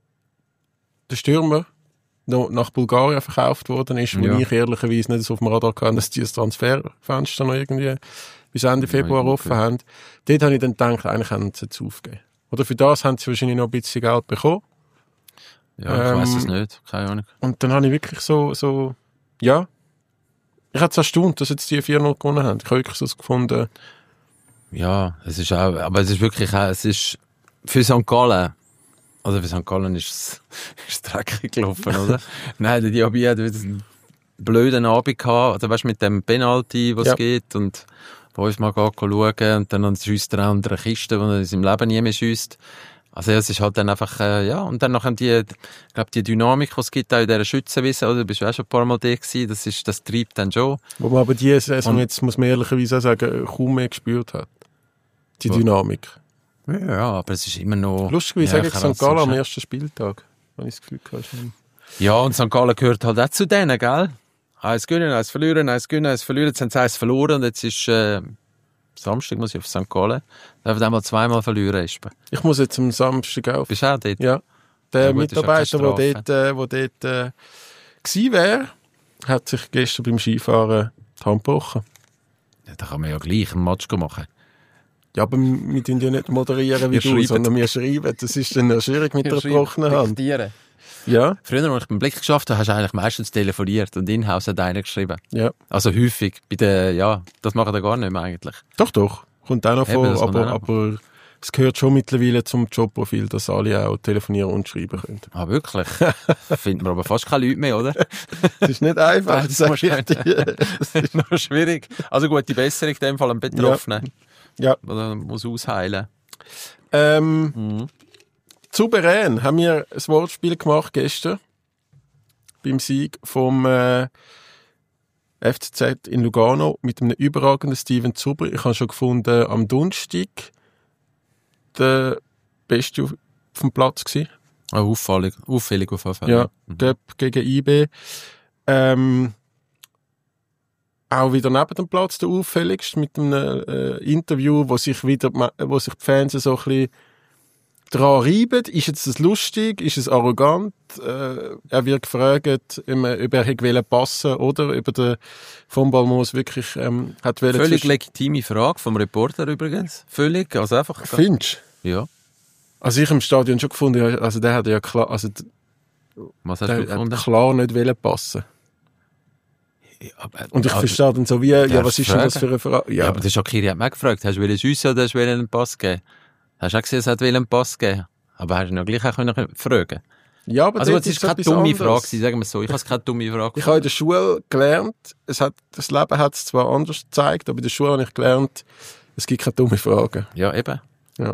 Stürmer, noch nach Bulgarien verkauft worden ist, wo ich ehrlicherweise nicht so auf dem Radar hatte, dass die das Transferfenster noch irgendwie bis Ende Februar offen haben. Dort habe ich dann gedacht, eigentlich haben sie jetzt aufgegeben. Oder für das haben sie wahrscheinlich noch ein bisschen Geld bekommen. Ja, ich weiss es nicht, keine Ahnung. Und dann habe ich wirklich so, ja, ich habe es erstaunt, dass jetzt die 4-0 gewonnen haben. Ich habe wirklich so gefunden. Ja, es ist auch, aber es ist wirklich auch, es ist für St. Gallen, also für St. Gallen ist es dreckig gelaufen, oder? Nein, die Diaby hat wieder einen blöden Abend gehabt, oder weißt du, mit dem Penalty, was geht, und 5-mal schauen, und dann schiesst er auch unter eine Kiste, wo er in seinem Leben nie mehr schiesst. Also ja, es ist halt dann einfach, ja, und dann nachher die Dynamik, die es gibt auch in dieser Schützenwiese, oder? Du bist ja auch schon ein paar Mal da gewesen, das treibt dann schon. Wo man aber die Saison jetzt, muss man ehrlicherweise auch sagen, kaum mehr gespürt hat. Die Dynamik. Ja, aber es ist immer noch... Lustigerweise sage ich St. Gallen am ersten Spieltag, wenn ich das Gefühl habe. Ja, und St. Gallen gehört halt auch zu denen, gell? Eins gewinnen, eins verlieren, eins gewinnen, eins verlieren, jetzt haben sie eins verloren, und jetzt ist... Samstag muss ich auf St. Gallen. Darf ich einmal zweimal verlieren. Ich muss jetzt am Samstag auf. Bist du auch dort? Ja. Der Mitarbeiter, der dort gewesen wäre, hat sich gestern beim Skifahren die Hand gebrochen. Ja, da kann man ja gleich einen Match machen. Ja, aber wir tun ja nicht moderieren wie du, sondern wir schreiben. Das ist dann schwierig mit der gebrochenen Hand. Diktieren. Ja. Früher, als ich beim Blick geschafft habe, hast du eigentlich meistens telefoniert und in-house hat einer geschrieben. Ja. Also häufig. Das machen wir gar nicht mehr eigentlich. Doch. Kommt auch noch vor, aber es gehört schon mittlerweile zum Jobprofil, dass alle auch telefonieren und schreiben können. Ah, wirklich? Finden wir aber fast keine Leute mehr, oder? Das ist nicht einfach. Das ist noch schwierig. Also gute Besserung in dem Fall am Betroffenen. Ja. Oder muss ausheilen. Souverän haben wir ein Wortspiel gemacht gestern beim Sieg vom FCZ in Lugano mit einem überragenden Steven Zuber. Ich habe schon gefunden, am Donnerstag der Beste auf dem Platz gewesen. Auffällig auf jeden Fall. Ja, Döp gegen IB. Auch wieder neben dem Platz der auffälligste mit einem Interview, wo sich die Fans so ein bisschen dran reiben. Ist jetzt das lustig? Ist es arrogant? Er wird gefragt, ob er passen oder ob der von Balmos wirklich hat wollen. Völlig legitime Frage vom Reporter übrigens. Völlig, also einfach. Findest du? Ja. Also ich im Stadion schon gefunden, also der hat ja klar, also was hast du gefunden? Hat klar nicht wollen passen. Ja, und ich verstehe dann so wie, ja, was ist denn das für eine Frage? Ja, aber der Shaqiri hat mich gefragt, hast du schiessen oder hast du einen Pass geben? Hast du auch gesehen, es hat einen Pass geben? Aber hast du noch gleich auch fragen. Ja, aber also, es ist keine dumme Frage, sagen wir so. Ich habe es keine dumme Frage. Ich habe in der Schule gelernt, das Leben hat es zwar anders gezeigt, aber in der Schule habe ich gelernt, es gibt keine dumme Fragen. Ja, eben. Ja.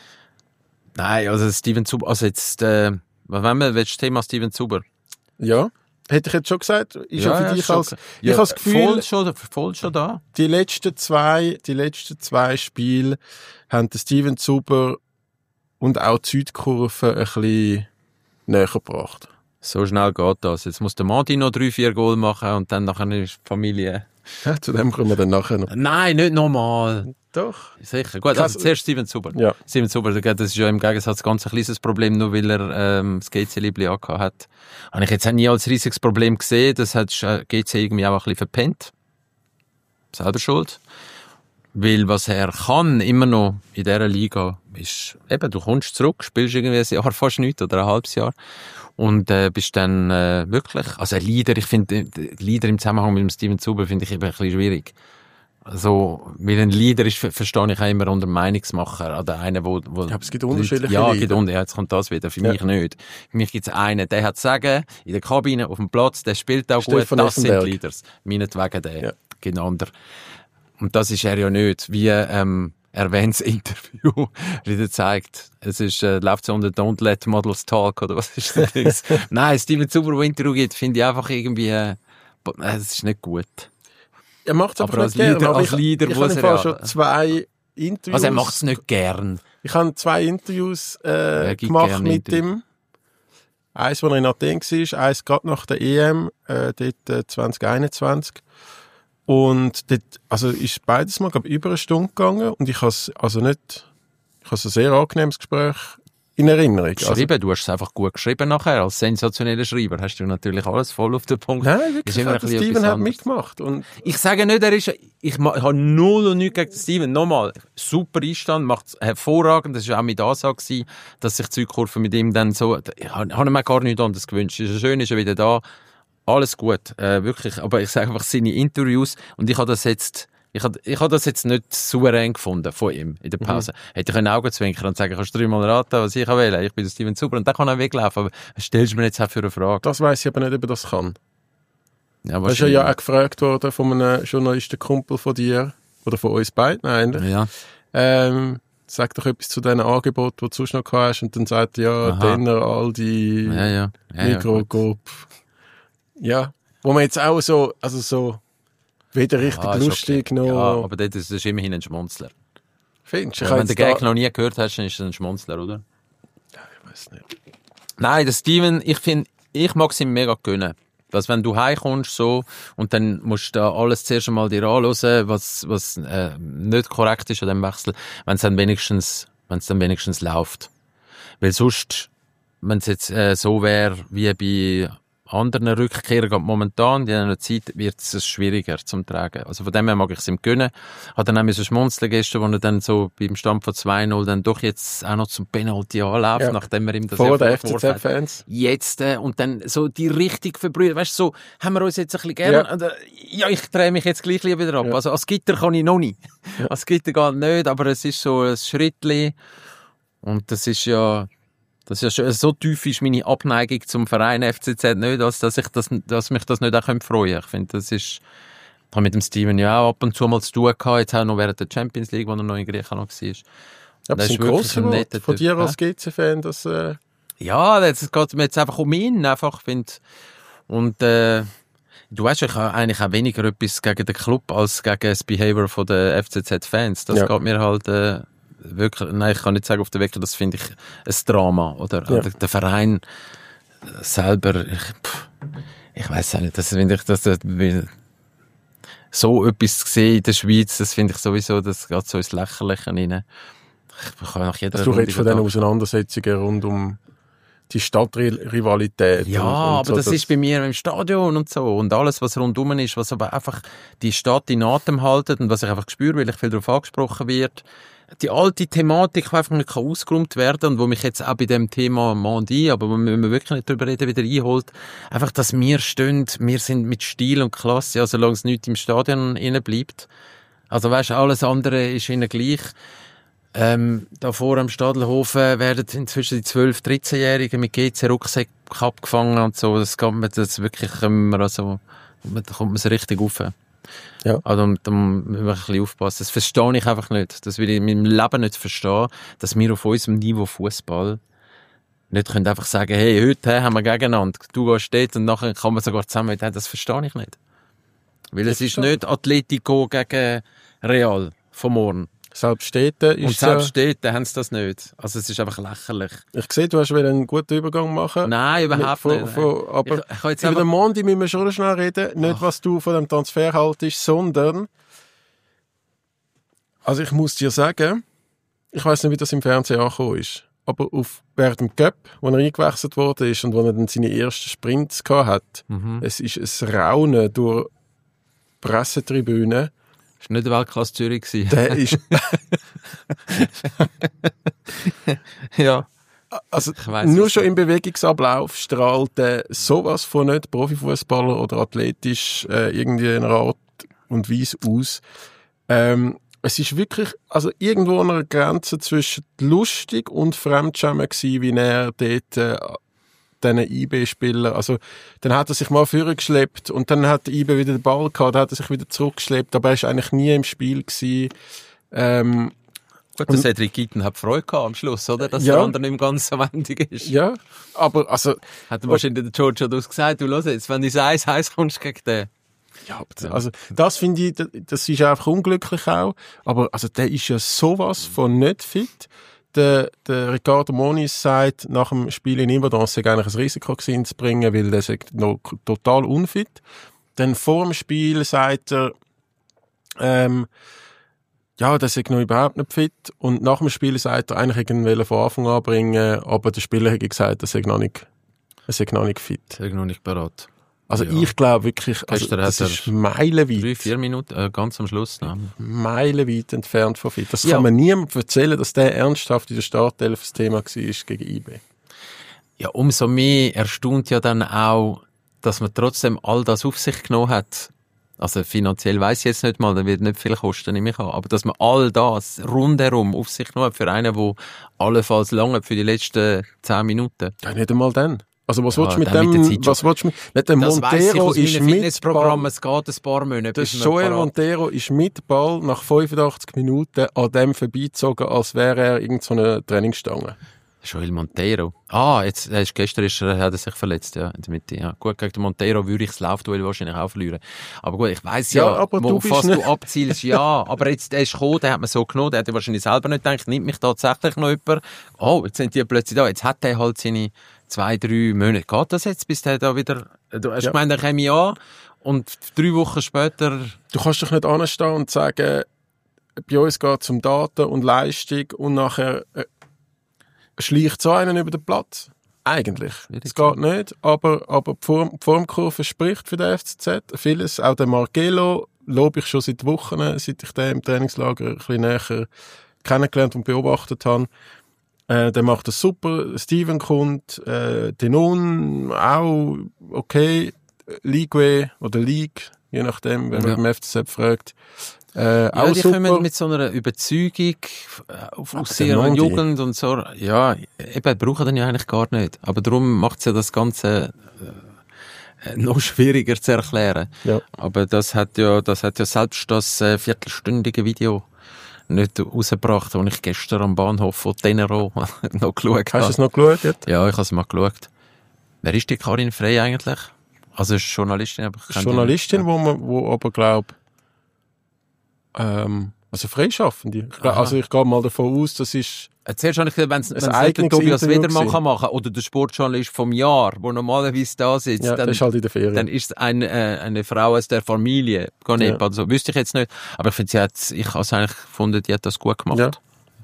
Nein, also Steven Zuber, also jetzt, wenn wir das Thema Steven Zuber. Ja. Hätte ich jetzt schon gesagt, ist ja für dich als, ich habe das Gefühl, voll schon da. Die letzten zwei Spiele haben den Steven Zuber und auch die Südkurve ein bisschen näher gebracht. So schnell geht das. Jetzt muss der Martin noch 3-4 Goal machen und dann nachher ist die Familie. Ja, zu dem kommen wir dann nachher noch. Nein, nicht nochmal. Doch. Sicher. Gut, also zuerst Steven Zuber. Ja. Steven Zuber, das ist ja im Gegensatz ganz ein kleines Problem, nur weil er das GC-Liebli angehabt hat. Habe ich jetzt nie als riesiges Problem gesehen. Das hat GC irgendwie auch ein bisschen verpennt. Selber schuld. Weil was er kann, immer noch in dieser Liga, ist eben, du kommst zurück, spielst irgendwie ein Jahr fast nichts oder ein halbes Jahr und bist dann wirklich, also ein Leader, ich finde, Leader im Zusammenhang mit dem Steven Zuber finde ich eben ein bisschen schwierig. Also, weil ein Leader ist, verstehe ich auch immer unter Meinungsmacher, oder einer, wo ja, aber es gibt unterschiedliche Leader. Ja, jetzt kommt das wieder, für mich nicht. Für mich gibt es einen, der hat zu sagen, in der Kabine, auf dem Platz, der spielt auch Stefan gut, das Effenberg. sind Leaders. Meinetwegen der, ja. Genau andere. Und das ist er ja nicht, wie erwähntes Interview wieder zeigt. Es ist, läuft so unter Don't Let Models Talk, oder was ist das? Nein, Steven Zuber, wo Interview gibt, finde ich einfach irgendwie, es ist nicht gut. Er macht es aber nicht gern. Als Leader ich habe ja schon 2 Interviews. Also er macht es nicht gern. Ich habe 2 Interviews gemacht mit ihm. Eins, wo er in Athen war, eins gerade nach der EM, dort 2021. Und dort, also ist beides mal, glaube ich, über eine Stunde gegangen und ich habe ein sehr angenehmes Gespräch in Erinnerung. Geschrieben, du hast es einfach gut geschrieben nachher, als sensationeller Schreiber hast du natürlich alles voll auf den Punkt. Nein, wirklich, der Steven hat mitgemacht. Und ich sage nicht, ich habe null und nichts gegen Steven. Nochmal, super Einstand, macht es hervorragend. Das war auch mit Ansage gewesen, dass sich die Südkurve mit ihm dann so, ich habe mir gar nichts anderes gewünscht. Ist schön, ist er wieder da. Alles gut, wirklich. Aber ich sage einfach seine Interviews und ich habe das jetzt nicht souverän gefunden von ihm in der Pause. Hätte ich einen Augenzwinkern und sagen, kannst du 3-mal raten, was ich wähle? Ich bin der Steven Zuber und dann kann er weglaufen. Aber was stellst du mir jetzt auch für eine Frage? Das weiss ich aber nicht, ob er das kann. Ja, das ist ja auch gefragt worden von einem Journalistenkumpel von dir oder von uns beiden eigentlich. Ja. Sag doch etwas zu diesen Angeboten, die du sonst noch hast und dann sagt er, Denner, Aldi, Migros, Coop. Ja, wo man jetzt auch so weder richtig lustig okay. noch... Ja, aber das ist immerhin ein Schmunzler. Findest du? Wenn du den Gag noch nie gehört hast, dann ist es ein Schmunzler, oder? Ja, ich weiß nicht. Nein, der Steven, ich mag es ihm mega gönnen. Dass wenn du heimkommst so, und dann musst du da alles zuerst einmal dir anhören, was nicht korrekt ist an dem Wechsel, wenn es dann wenigstens läuft. Weil sonst, wenn es jetzt so wäre wie bei anderen Rückkehrern momentan, in einer Zeit wird es schwieriger zum Tragen. Also von dem her mag ich es ihm gönnen. Hat dann auch so schmunzeln gestern, wo er dann so beim Stand von 2-0 dann doch jetzt auch noch zum Penalty anläuft, nachdem er ihm das vor der FCZ-Fans. Jetzt, und dann so die richtig verbrüht. Weißt du, so haben wir uns jetzt ein bisschen gern. Ja, ich drehe mich jetzt gleich wieder ab. Ja. Also als Gitter kann ich noch nicht. Ja. Als Gitter geht nicht, aber es ist so ein Schrittli. Und das ist ja schon, so tief ist meine Abneigung zum Verein FCZ nicht, dass mich das nicht auch freuen könnte. Ich finde, ich habe mit dem Steven ja auch ab und zu mal zu tun gehabt, jetzt auch noch während der Champions League, wo er noch in Griechenland war. Ja, das ist ein grosser Wort von dir als GC-Fan, dass... Ja, es geht mir jetzt einfach um ihn, einfach, finde. Und, du weißt, ich habe eigentlich auch weniger etwas gegen den Club als gegen das Behavior der FCZ-Fans. Das geht mir halt, wirklich, nein, ich kann nicht sagen auf den Weg, das finde ich ein Drama, oder? Ja. Der Verein selber, ich weiß auch nicht, das finde ich, so etwas gesehen in der Schweiz, das finde ich sowieso, das geht so ins Lächerliche rein. Ich kann nach jeder du redest von diesen Auseinandersetzungen rund um die Stadtrivalität. Ja, aber das ist bei mir im Stadion und so. Und alles, was rundum ist, was aber einfach die Stadt in Atem haltet und was ich einfach spüre, weil ich viel darauf angesprochen wird. Die alte Thematik, die einfach nicht ausgeräumt werden und wo mich jetzt auch bei dem Thema Mandi, aber wo man wirklich nicht drüber reden, wieder einholt. Einfach, dass wir stehen, wir sind mit Stil und Klasse, also solange es nichts im Stadion innen bleibt. Also weißt, alles andere ist ihnen gleich. Da vor am Stadelhofen werden inzwischen die 12-, 13-Jährigen mit GC-Rucksack abgefangen und so. Das kommt mir das wirklich immer, also, da kommt man so richtig rauf. Ja. Also, da müssen wir ein bisschen aufpassen. Das verstehe ich einfach nicht. Das will ich in meinem Leben nicht verstehen, dass wir auf unserem Niveau Fußball nicht können einfach sagen, hey, heute haben wir gegeneinander. Du gehst dort und nachher kann man sogar zusammen mit, das verstehe ich nicht. Weil es ist nicht Atletico gegen Real von morgen. Selbst dort haben sie das nicht. Also es ist einfach lächerlich. Ich sehe, du hast wieder einen guten Übergang machen. Nein, überhaupt nicht. Aber über den Mondi müssen wir schon schnell reden. Nicht, was du von dem Transfer haltest, sondern... Also ich muss dir sagen, ich weiss nicht, wie das im Fernsehen angekommen ist, aber während dem Cup, wo er eingewechselt wurde und wo er dann seine ersten Sprints hatte, es ist ein Raunen durch die Pressetribüne. Das war nicht der Weltklasse Zürich. Der ist... ja. Also nur schon im Bewegungsablauf strahlt er sowas von nicht Profifußballer oder athletisch irgendwie in einer Art und Weise aus. Es ist wirklich, also irgendwo an einer Grenze zwischen lustig und Fremdschämen gewesen, wie er dort diesen IB-Spieler, also dann hat er sich mal vorgeschleppt und dann hat IB wieder den Ball gehabt, dann hat er sich wieder zurückgeschleppt, aber er war eigentlich nie im Spiel gewesen. Gut, der Cedric Gitten hat Freude gehabt am Schluss, oder? Dass der andere nicht im Ganzen wendig ist. Ja, aber also... Hat wahrscheinlich der George Adus gesagt, du hörst jetzt, wenn du ins Eis kommst gegen den. Ja, also das finde ich, das ist einfach unglücklich auch, aber also der ist ja sowas von nicht fit. Der Ricardo Moniz sagt, nach dem Spiel in Ibadan sei eigentlich ein Risiko gewesen, zu bringen, weil der sei noch total unfit. Dann vor dem Spiel sagt er, ja, der ist noch überhaupt nicht fit. Und nach dem Spiel sagt er, eigentlich irgendwie von Anfang an bringen, aber der Spieler hat gesagt, er sei noch nicht fit. Er ist noch nicht bereit. Also ich glaube wirklich, also das ist meilenweit. 3-4 Minuten, ganz am Schluss. Ne? Meilenweit entfernt von fit. Das kann man niemandem erzählen, dass der ernsthaft in der Startelf das Thema war gegen IB. Ja, umso mehr erstaunt ja dann auch, dass man trotzdem all das auf sich genommen hat. Also finanziell weiss ich jetzt nicht mal, dann wird nicht viel kosten, nehme ich an. Aber dass man all das rundherum auf sich genommen hat für einen, der allenfalls lange für die letzten 10 Minuten. Ja, nicht einmal dann. Also was willst du mit dem, was willst du mit dem Montero ist mit Ball. Es geht ein paar Monate. Das Joel Montero ist mit Ball nach 85 Minuten an dem vorbeizogen, als wäre er irgend so eine Trainingsstange. Joel Montero. Gestern hat er sich verletzt, ja, in der Mitte. Ja. Gut, gegen den Montero würde ich das Laufduell wahrscheinlich auch verlieren. Aber gut, ich weiss auf was du abzielst. Ja, aber jetzt, der ist gekommen, den hat man so genommen, der hat ja wahrscheinlich selber nicht gedacht, nimmt mich tatsächlich noch jemand. Oh, jetzt sind die plötzlich da. Jetzt hat der halt seine 2-3 Monate. Geht das jetzt, bis der da wieder, du hast gemeint, der käme an und 3 Wochen später. Du kannst doch nicht anstehen und sagen, bei uns geht es um Daten und Leistung und nachher, schleicht so einen über den Platz. Eigentlich. Es geht nicht, aber die Formkurve spricht für den FCZ. Vieles, auch den Marcelo, lobe ich schon seit Wochen, seit ich den im Trainingslager ein bisschen näher kennengelernt und beobachtet habe. Der macht das super. Steven kommt, Denon auch okay. Ligue oder League, je nachdem, wenn man beim FCZ fragt. Auch die super. Kommen mit so einer Überzeugung aus ihrer Jugend und so. Ja, eben, brauchen den ja eigentlich gar nicht. Aber darum macht es ja das Ganze noch schwieriger zu erklären. Ja. Aber das hat ja selbst das viertelstündige Video nicht rausgebracht, das ich gestern am Bahnhof von Tenero noch geschaut habe. Hast du es noch geschaut jetzt? Ja, ich habe es mal geschaut. Wer ist die Karin Frey eigentlich? Also ist Journalistin, aber ich Journalistin, wo aber glaube also Freischaffende. Also ich gehe mal davon aus, das ist... Erzählst du eigentlich, wenn es der Tobias Wedermann kann machen oder der Sportjournalist vom Jahr, der normalerweise da sitzt, ja, dann, ist halt in der Ferien. Dann ist es eine Frau aus der Familie. Gar nicht, ja. Also wüsste ich jetzt nicht. Aber ich finde, ich habe es eigentlich gefunden, die hat das gut gemacht. Ja.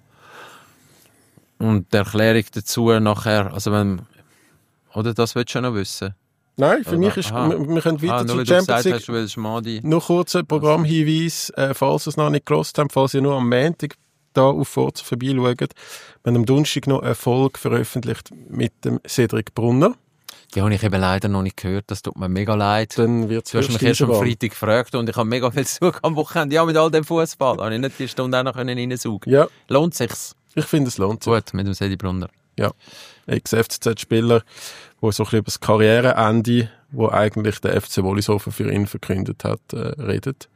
Und die Erklärung dazu nachher, also oder das willst du noch wissen? Nein, für mich ist, wir können weiter zur Champions League. Noch kurz ein Programmhinweis, falls ihr es noch nicht gehört habt, falls ihr nur am Montag da auf Forza vorbeischaut. Wir haben am Donnerstag noch eine Folge veröffentlicht mit dem Cedric Brunner. Die habe ich eben leider noch nicht gehört, das tut mir mega leid. Dann wird's du hast mich erst am Freitag gefragt und ich habe mega viel Zug am Wochenende. Ja, mit all dem Fußball habe ich nicht die Stunde auch noch reinsaugen. Ja. Lohnt sich's? Ich finde, es lohnt sich. Gut, mit dem Cedric Brunner. Ja, Ex-FCZ-Spieler, der so ein bisschen über das Karriereende, wo eigentlich der FC Wollishofen für ihn verkündet hat, redet.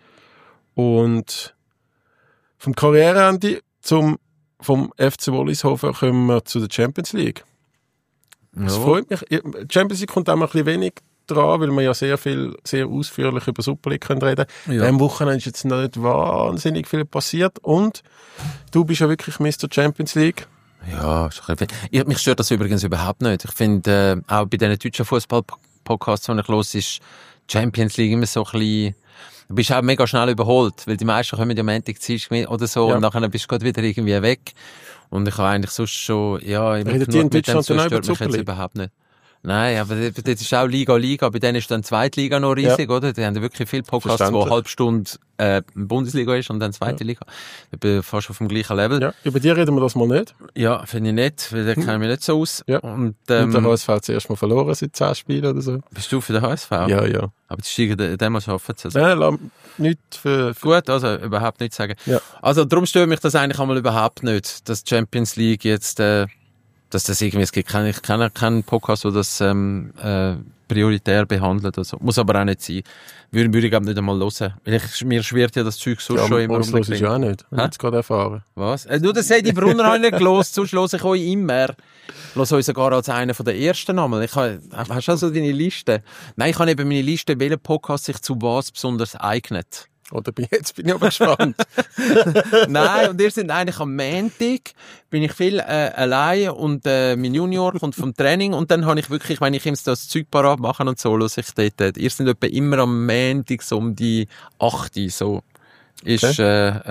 Und vom Karriereende vom FC Wollishofen kommen wir zu der Champions League. Ja. Das freut mich. Die Champions League kommt auch mal ein bisschen wenig dran, weil wir ja sehr ausführlich über Super League reden können. Ja. Am Wochenende ist jetzt nicht wahnsinnig viel passiert und du bist ja wirklich Mr. Champions League. Ja, mich stört das übrigens überhaupt nicht. Ich finde, auch bei diesen deutschen Fußball-Podcasts, die ich höre, ist Champions League immer so ein bisschen, du bist auch mega schnell überholt, weil die meisten kommen ja am Montag oder so und nachher bist du gerade wieder irgendwie weg. Und ich habe eigentlich sonst schon, redet die in Deutschland so stört mich jetzt überhaupt nicht. Nein, aber das ist auch Liga. Bei denen ist dann Zweitliga noch riesig, oder? Die haben wirklich viele Podcasts, wo eine halbe Stunde Bundesliga ist und dann Zweite Liga. Ich bin fast auf dem gleichen Level. Ja, über die reden wir das mal nicht. Ja, finde ich nicht, weil der kennt mich nicht so aus. Ja. Und der HSV hat zuerst mal verloren seit 10 Spielen oder so. Bist du für den HSV? Ja, ja. Aber die steigen dem mal schaffen sie. Nein, nicht für... Gut, also überhaupt nichts sagen. Ja. Also darum stört mich das eigentlich einmal überhaupt nicht, dass die Champions League jetzt... dass das irgendwie, es gibt keinen Podcast, der das prioritär behandelt. Also. Muss aber auch nicht sein. Würde ich glaube nicht einmal hören. Mir schwirrt ja das Zeug so schon immer um. Das ist ja auch nicht. Ich habe es gerade erfahren. Was? Nur das Sedi Brunner habe ich nicht gehört, sonst höre ich euch immer. Lass euch sogar als einer der ersten einmal. Hast du also deine Liste? Nein, ich habe eben meine Liste, welcher Podcast sich zu was besonders eignet. Oder jetzt bin ich aber gespannt. Nein, und ihr sind eigentlich am Montag, bin ich viel allein und mein Junior kommt vom Training und dann habe ich wirklich, wenn ich ihm das Zeug parat mache und so, los ich dort. Ihr sind etwa immer am Montag so um die 8 so ist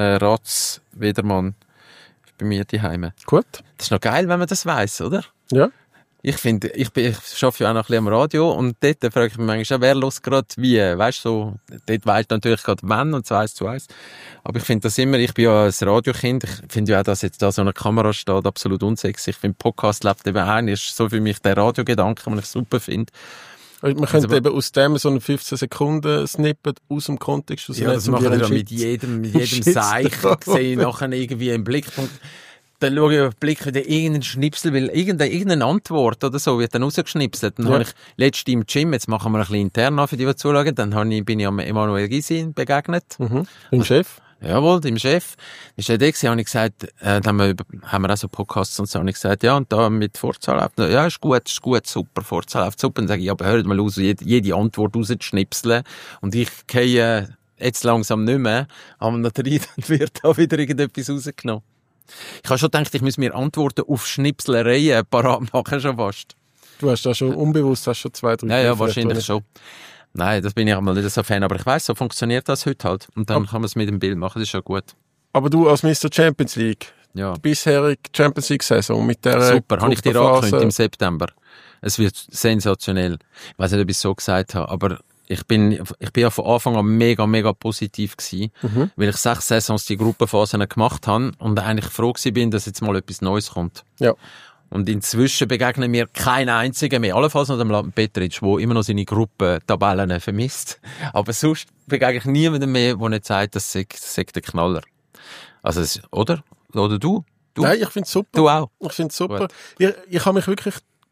Ratz Wedermann bei mir daheim. Gut. Das ist noch geil, wenn man das weiss, oder? Ja. Ich finde, ich arbeite ja auch noch ein bisschen am Radio und dort frage ich mich manchmal, wer hört gerade wie, weißt du, so, dort weiss natürlich gerade wann und so 1 zu 1. Aber ich finde das immer, ich bin ja ein Radiokind, ich finde ja auch, dass jetzt da so eine Kamera steht, absolut unsexy. Ich finde, Podcast lebt eben ein, ist so für mich der Radiogedanke, den ich super finde. Man könnte eben aus dem so einen 15-Sekunden-Snippet aus dem Kontext ja, das machen wir ja mit jedem Seich, sehe ich nachher irgendwie im Blickpunkt. Dann schaue ich auf den Blick wieder irgendeinen Schnipsel, weil irgendeine Antwort oder so wird dann rausgeschnipselt. Dann habe ich letztens im Gym, jetzt machen wir ein bisschen intern für die, die zuschauen, dann bin ich am Emanuel Gysi begegnet. Dem Chef? Jawohl, dem Chef. Ist der gewesen, habe ich gesagt, dann haben wir auch so Podcasts und so, habe ich gesagt, ja, und da mit Vorzahl läuft, ja, ist gut, super, Vorzahl läuft super. Dann sage ich, ja, aber hört mal aus, jede Antwort rauszuschnipseln. Und ich gehe jetzt langsam nicht mehr, aber natürlich dann wird da wieder irgendetwas rausgenommen. Ich habe schon gedacht, ich muss mir Antworten auf Schnipselereien parat machen, schon fast. Du hast da schon unbewusst, hast schon 2, 3 Ja, wahrscheinlich schon. Nein, das bin ich einmal nicht so Fan, aber ich weiss, so funktioniert das heute halt. Und dann kann man es mit dem Bild machen, das ist schon gut. Aber du als Mr. Champions League, die bisherige Champions League-Saison mit der super, habe ich dir angekündigt im September. Es wird sensationell. Ich weiss nicht, ob ich es so gesagt habe, aber ich bin ja von Anfang an mega positiv gewesen, weil ich 6 Saisons die Gruppenphasen gemacht habe und eigentlich froh gewesen bin, dass jetzt mal etwas Neues kommt. Ja. Und inzwischen begegnen mir kein einziger mehr. Allenfalls noch dem Laden Petric, der immer noch seine Gruppentabellen vermisst. Aber sonst begegne ich niemandem mehr, der nicht sagt, das sei der Knaller. Also, oder? Oder du? Nein, ich finde es super. Du auch? Ich finde es super. Ich habe mich wirklich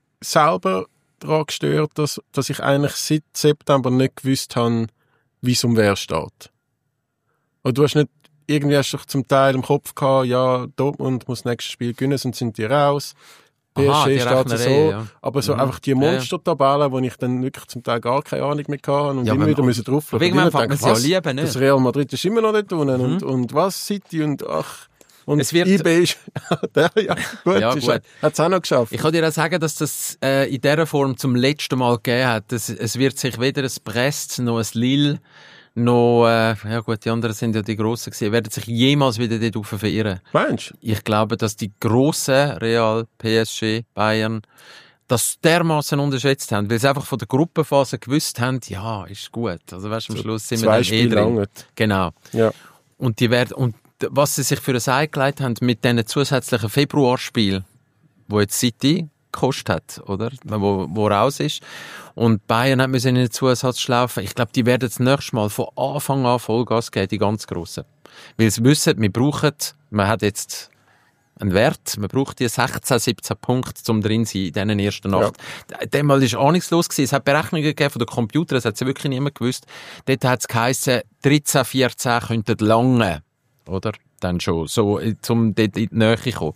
selber daran gestört, dass ich eigentlich seit September nicht gewusst habe, wie es um wer steht. Und du hast nicht, irgendwie hast du zum Teil im Kopf gehabt, ja, Dortmund muss das nächste Spiel gewinnen, sonst sind die raus. PSG steht so, ja. Aber so einfach die Monstertabellen, wo ich dann wirklich zum Teil gar keine Ahnung mehr hatte und immer wieder müssen draufschauen. Wegen mir fängt man sie ja lieben, ne? Das Real Madrid ist immer noch nicht unten und was, City und ach... Und es wird IB ist... gut. Hat es auch noch geschafft. Ich kann dir auch sagen, dass das in dieser Form zum letzten Mal gegeben hat. Es wird sich weder ein Brest noch ein Lille noch... ja gut, die anderen sind ja die Grossen gewesen. Werden sich jemals wieder dort verirren. Meinst du? Ich glaube, dass die Grossen, Real, PSG, Bayern, das dermaßen unterschätzt haben, weil sie einfach von der Gruppenphase gewusst haben, ja, ist gut. Also weißt, am Schluss sind wir dann Spiele drin. Genau. Ja. Und die werden... Und was sie sich für ein Ei gelegt haben mit diesen zusätzlichen Februarspielen, wo jetzt City gekostet hat, oder? Wo raus ist. Und Bayern hat müssen in den Zusatz schlaufen. Ich glaube, die werden das nächste Mal von Anfang an Vollgas geben, die ganz Grossen. Weil sie wissen, man hat jetzt einen Wert, man braucht die 16, 17 Punkte, um drin zu sein in diesen ersten Nacht. Ja. Damals war ahnungslos gewesen. Es hat Berechnungen gegeben von den Computern, das hat sie wirklich niemand gewusst. Dort hat es geheissen, 13, 14 könnten lange. Oder? Dann schon. So, zum dort in die Nähe kommen.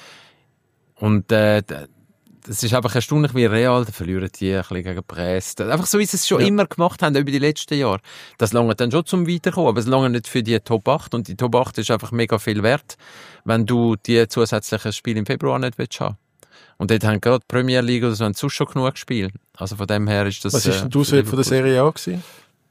Und, das ist einfach erstaunlich, wie Real, da verlieren die ein bisschen gegen Brest. Einfach so, wie sie es schon immer gemacht haben, über die letzten Jahre. Das lange dann schon zum Weiterkommen, aber es lange nicht für die Top 8. Und die Top 8 ist einfach mega viel wert, wenn du die zusätzlichen Spiele im Februar nicht willst haben. Und dort haben gerade die Premier League oder so haben sonst schon genug gespielt. Also von dem her ist das... Was ist denn die Auswahl von der Serie A gewesen?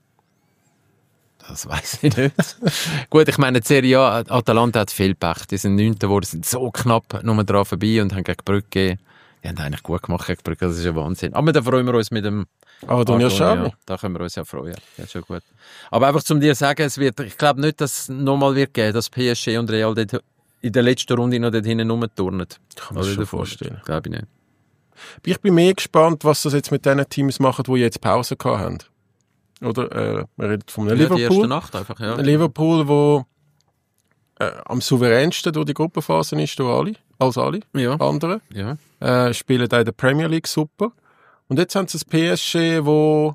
Das weiss ich nicht. Gut, ich meine, die Serie A, Atalanta hat viel Pech. Die sind 9. geworden, sind so knapp nur dran vorbei und haben gegen Brügge gegeben. Die haben eigentlich gut gemacht gegen Brügge, das ist ja Wahnsinn. Aber da freuen wir uns mit dem... Antonio Xavi. Da können wir uns ja freuen. Das ist schon gut. Aber einfach zum dir sagen, ich glaube nicht, dass es nochmal wird geben, dass PSG und Real dort in der letzten Runde noch dort hinten rumturnen. Kann man sich schon vorstellen. Glaube ich nicht. Ich bin mehr gespannt, was das jetzt mit den Teams machen, die jetzt Pause gehabt haben. Oder, wir reden von Liverpool. Die erste Nacht einfach, ja. Liverpool, wo am souveränsten durch die Gruppenphase ist, als alle anderen. Ja. Spielen auch in der Premier League super. Und jetzt haben sie das PSG, wo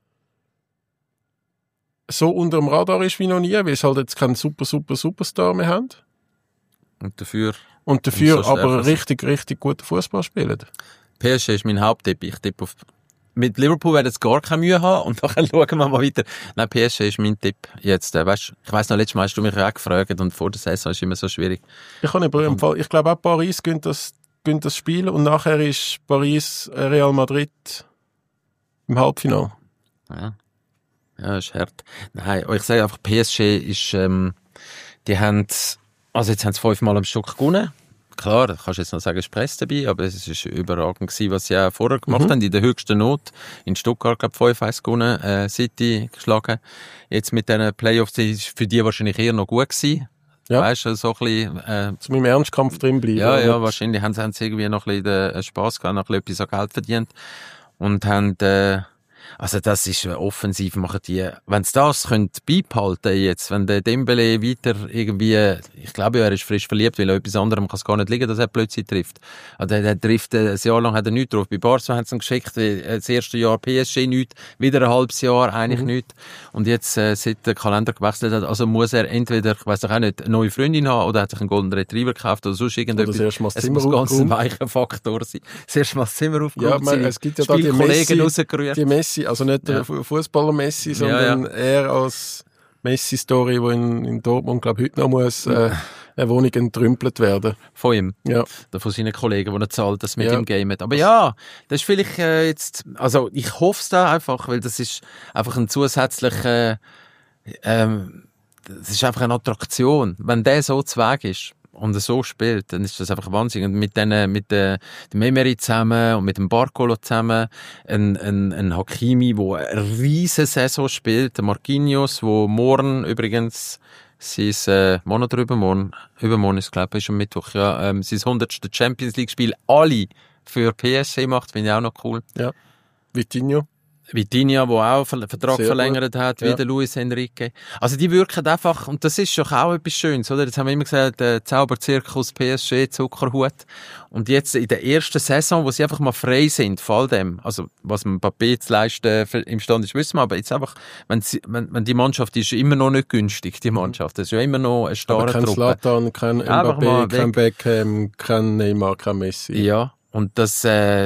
so unter dem Radar ist wie noch nie, weil es halt jetzt keinen Superstar mehr haben. Und dafür so aber richtig guten Fußball spielen. PSG ist mein Haupttipp. Ich tippe auf... Mit Liverpool werden sie gar keine Mühe haben und dann schauen wir mal weiter. Nein, PSG ist mein Tipp jetzt. Weißt, ich weiss noch, letztes Mal hast du mich auch gefragt und vor der Saison ist immer so schwierig. Ich glaube auch Paris gönnt das Spiel und nachher ist Paris Real Madrid im Halbfinale. Ja, Ja, ist hart. Nein, ich sage einfach, PSG ist, die haben, also jetzt haben sie 5 Mal am Stück gewonnen. Klar, kannst du jetzt noch sagen, es ist Press dabei, aber es ist überragend gewesen, was sie auch vorher gemacht haben. In der höchsten Not. In Stuttgart, glaube ich, 5-1 gewonnen, City geschlagen. Jetzt mit diesen Playoffs ist für die wahrscheinlich eher noch gut gewesen. Ja. Weißt du, so ein bisschen, zu meinem Ernstkampf drin bleiben. Ja, wahrscheinlich haben sie irgendwie noch ein bisschen Spass gehabt, noch ein bisschen etwas an Geld verdient. Und haben, also das ist offensiv, machen die, wenn sie das können beibehalten jetzt, wenn der Dembele weiter irgendwie, ich glaube, er ist frisch verliebt, weil er etwas anderem kann es gar nicht liegen, dass er plötzlich trifft. Also der trifft, ein Jahr lang hat er nichts drauf. Bei Barca haben sie ihn geschickt, das erste Jahr PSG nichts, wieder ein halbes Jahr eigentlich nichts. Und jetzt, seit der Kalender gewechselt hat, also muss er entweder, ich weiss auch nicht, eine neue Freundin haben oder hat sich einen Golden Retriever gekauft oder sonst irgendetwas. Oder das es muss ganz ein weicher Faktor sein. Das erste Mal das Zimmer aufgeräumt, ja, es gibt ja da die Messi, also nicht der Fußballer Messi, sondern er als Messi-Story, wo in Dortmund, glaube ich, heute noch muss eine Wohnung entrümpelt werden. Von ihm? Ja. Oder von seinen Kollegen, die er zahlt, das mit ihm gamet. Aber ja, das ist vielleicht jetzt, also ich hoffe es da einfach, weil das ist einfach ein zusätzlicher, das ist einfach eine Attraktion. Wenn der so zu Weg ist und er so spielt, dann ist das einfach Wahnsinn. Und mit dem Emery zusammen und mit dem Barcolo zusammen, ein Hakimi, der eine riesen Saison spielt, der Marquinhos, der morgen übrigens Monat oder übermorgen ist, glaube ich, ist am Mittwoch, ja, sein 100. Champions League Spiel alle für PSG macht, finde ich auch noch cool. Ja. Vitinha, der auch einen Vertrag sehr verlängert hat, wie der Luis Enrique. Also die wirken einfach, und das ist doch auch etwas Schönes, oder? Jetzt haben wir immer gesagt, der Zauberzirkus PSG, Zuckerhut. Und jetzt in der ersten Saison, wo sie einfach mal frei sind, vor all dem, also was man Mbappé zu leisten imstande ist, wissen wir, aber jetzt einfach, wenn die Mannschaft die ist immer noch nicht günstig, die Mannschaft, das ist ja immer noch eine starre Truppe. Kein Zlatan, kein Mbappé, kein Beckham, kein Neymar, kein Messi. Ja, und das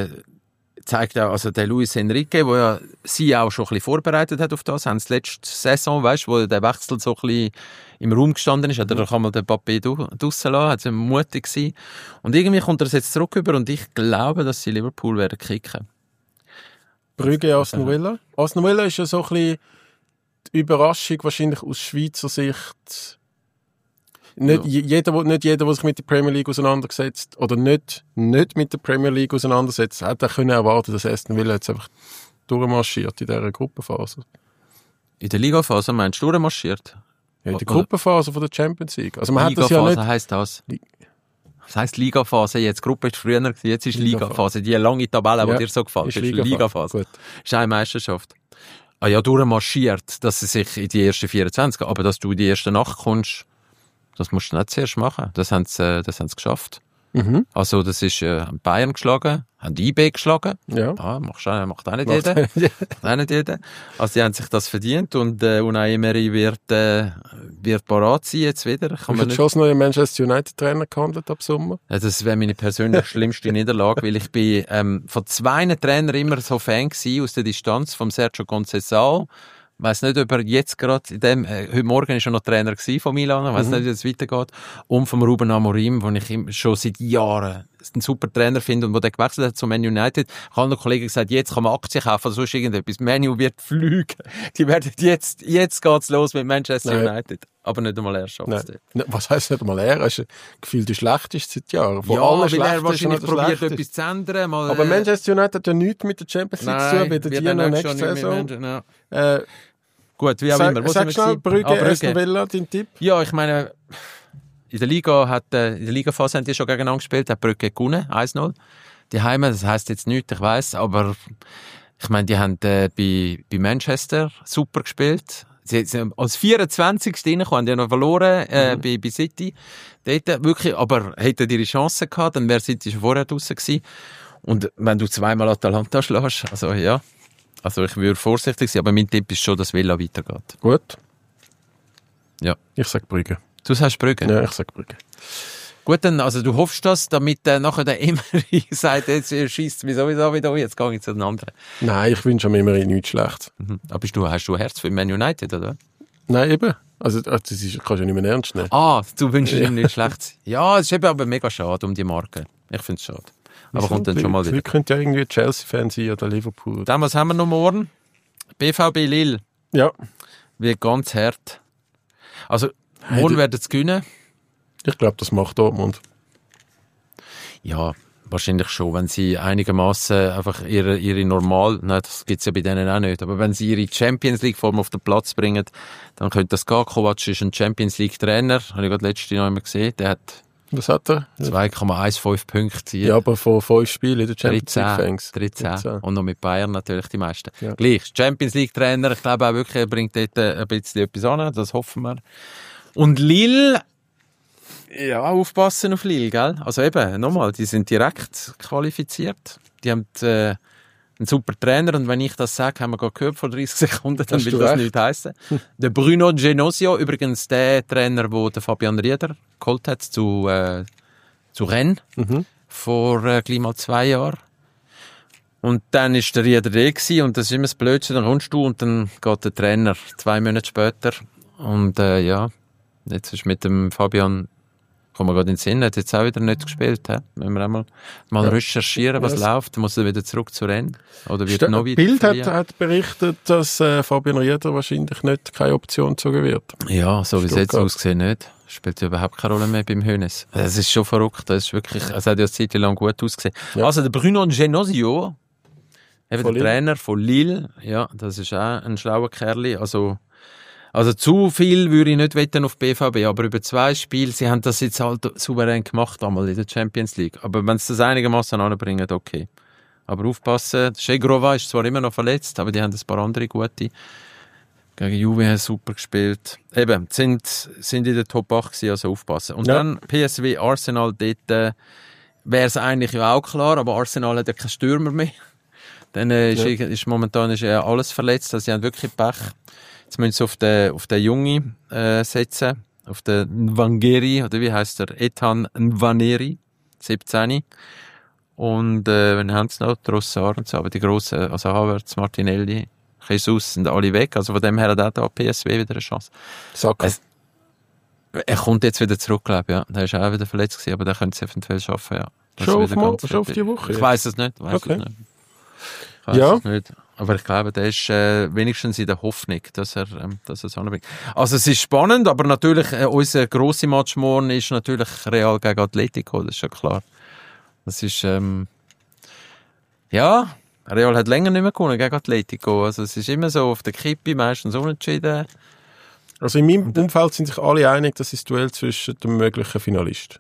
zeigt auch, also der Luis Enrique, der ja sie auch schon ein bisschen vorbereitet hat auf das, haben sie letzte Saison, weißt, wo der Wechsel so ein bisschen im Raum gestanden ist, hat er doch einmal den Mbappé draussen lassen, hat sie mutig gewesen. Und irgendwie kommt er jetzt zurück über und ich glaube, dass sie Liverpool werden kicken. Brügge, Aston Villa. Aston Villa ist ja so ein bisschen die Überraschung, wahrscheinlich aus Schweizer Sicht. Nicht jeder, der sich mit der Premier League auseinandersetzt oder nicht mit der Premier League auseinandersetzt, hat können erwarten, dass Aston Villa jetzt einfach durchmarschiert in dieser Gruppenphase. In der Ligaphase meinst du durchmarschiert? Ja, in der Gruppenphase von der Champions League. Also man hat das ja nicht. Heisst das? Was heisst Ligaphase jetzt? Die Gruppe ist früher gewesen, jetzt ist Ligaphase. Die lange Tabelle, die dir so gefällt, ist Ligaphase. Gut. Ist eine Meisterschaft. Ah ja, durchmarschiert, dass sie sich in die ersten 24, aber dass du in die erste Nacht kommst, das musst du nicht zuerst machen. Das haben sie geschafft. Mhm. Also, das ist Bayern geschlagen, haben IB geschlagen. Ja. Macht auch nicht jeder. Auch nicht jeder. Also, die haben sich das verdient und Unai Emery wird parat sein jetzt wieder. Kann man schon als neuer Manchester United Trainer gehandelt ab Sommer? Ja, das wäre meine persönlich schlimmste Niederlage, weil ich bin von 2 Trainern immer so Fan gewesen, aus der Distanz, vom Sergio Conceição. Ich weiss nicht, ob er jetzt gerade heute Morgen ist er noch Trainer von Milan, ich weiss nicht, wie es weitergeht. Und vom Ruben Amorim, den ich schon seit Jahren einen super Trainer finde und der gewechselt hat zu Man United. Ich habe noch Kollegen gesagt, jetzt kann man Aktien kaufen oder sonst irgendetwas. Man U wird fliegen. Die werden jetzt geht's los mit Manchester United. Aber nicht einmal er schafft es. Was heisst nicht einmal er? Er ist gefühlt der schlechteste seit Jahren. Von allen weil er wahrscheinlich probiert, etwas zu ändern. Aber Manchester United hat ja nichts mit der Champions League zu tun, weder die noch nächste Saison. Gut, wie auch immer. Sag schnell, Brügge, Aston Villa, dein Tipp? Ja, ich meine, in der Ligaphase haben die schon gegeneinander gespielt, hat Brügge gewonnen, 1-0. Die Heime, das heisst jetzt nichts, ich weiss, aber ich meine, die haben bei Manchester super gespielt. Sie sind als 24. reingekommen, die haben noch verloren bei City. Dort wirklich, aber hätten ihre Chance gehabt, dann wäre City schon vorher draussen gewesen. Und wenn du 2-mal Atalanta schlägst, also ja. Also ich würde vorsichtig sein, aber mein Tipp ist schon, dass Villa weitergeht. Gut. Ja. Ich sag Brügge. Du sagst Brügge? Ja, ich sag Brügge. Gut, dann, also du hoffst das, damit nachher der Emery sagt, jetzt schiesst mich sowieso wieder, jetzt gehe ich zu den anderen. Nein, ich wünsche mir Emery nichts schlecht. Mhm. Aber hast du Herz für Man United, oder? Nein, eben. Also das kannst du ja nicht mehr ernst nehmen. Du wünschst ihm nichts Schlechtes. Ja, es ist eben aber mega schade um die Marke. Ich finde es schade. Aber kommt dann schon mal wieder. Könnte ja irgendwie Chelsea-Fan sein oder Liverpool. Dann, was haben wir noch morgen? BVB Lille. Ja. Wird ganz hart. Also, morgen werden sie gewinnen. Ich glaube, das macht Dortmund. Ja, wahrscheinlich schon, wenn sie einigermaßen einfach ihre normal, nein, das gibt's ja bei denen auch nicht, aber wenn sie ihre Champions League Form auf den Platz bringen, dann könnte das gehen. Kovac ist ein Champions League Trainer, habe ich gerade letztes Jahr noch einmal gesehen, der hat Was hat er? 2,15 Punkte. Ja, aber von 5 Spielen in der Champions League Fängs. 13. Und noch mit Bayern natürlich die meisten. Ja. Gleich, Champions League Trainer, ich glaube auch wirklich, er bringt dort ein bisschen etwas an, das hoffen wir. Und Lille, ja, aufpassen auf Lille, gell? Also eben, nochmal, die sind direkt qualifiziert. Die haben einen super Trainer und wenn ich das sage, haben wir gerade gehört vor 30 Sekunden, dann will das nicht heissen. Der Bruno Genosio, übrigens der Trainer, der Fabian Rieder geholt hat zu Rennes vor gleich mal 2 Jahren. Und dann ist der Rieder da gewesen, und das ist immer das Blödste, dann kommst du und dann geht der Trainer 2 Monate später und ja, jetzt ist mit dem Fabian, kommen wir gerade in den Sinn, hat jetzt auch wieder nicht gespielt. Wenn wir einmal recherchieren, was läuft, muss er wieder zurück zu Rennen. Oder wird noch wieder Bild hat berichtet, dass Fabian Rieder wahrscheinlich nicht keine Option gezogen wird. Ja, so wie es jetzt aussieht, nicht. Spielt ja überhaupt keine Rolle mehr beim Hönes. Das ist schon verrückt. Das ist wirklich, es hat ja eine Zeit lang gut ausgesehen. Ja. Also der Bruno Genosio, eben der Trainer von Lille, ja, das ist auch ein schlauer Kerl. Also zu viel würde ich nicht wetten auf BVB, aber über 2 Spiele, sie haben das jetzt halt souverän gemacht, einmal in der Champions League. Aber wenn sie das einigermaßen anbringen, okay. Aber aufpassen, Schegrova ist zwar immer noch verletzt, aber die haben ein paar andere gute. Gegen Juve haben super gespielt. Eben, sind in der Top 8 gewesen, also aufpassen. Und dann PSV, Arsenal, dort wäre es eigentlich ja auch klar, aber Arsenal hat ja keinen Stürmer mehr. Dann ist momentan alles verletzt, also sie haben wirklich Pech. Jetzt müssen sie auf den Junge setzen, auf den Nwaneri, oder wie heisst der? Ethan Nwaneri, 17. Und wenn haben sie noch Trossard und so, aber die grossen, also Havertz, Martinelli, Jesus sind alle weg, also von dem her hat auch da PSV wieder eine Chance. Er kommt jetzt wieder zurück, glaube ich, ja. Der ist auch wieder verletzt gewesen, aber der könnte es eventuell schaffen, ja. Schon auf die Woche? Ich weiss es nicht, nicht. Aber ich glaube, der ist wenigstens in der Hoffnung, dass er es anbringt. Also es ist spannend, aber natürlich, unser grosser Match morgen ist natürlich Real gegen Atletico, das ist ja klar. Das ist, Real hat länger nicht mehr gewonnen gegen Atletico. Also es ist immer so auf der Kippe, meistens unentschieden. Also in meinem Umfeld sind sich alle einig, das ist das Duell zwischen dem möglichen Finalist.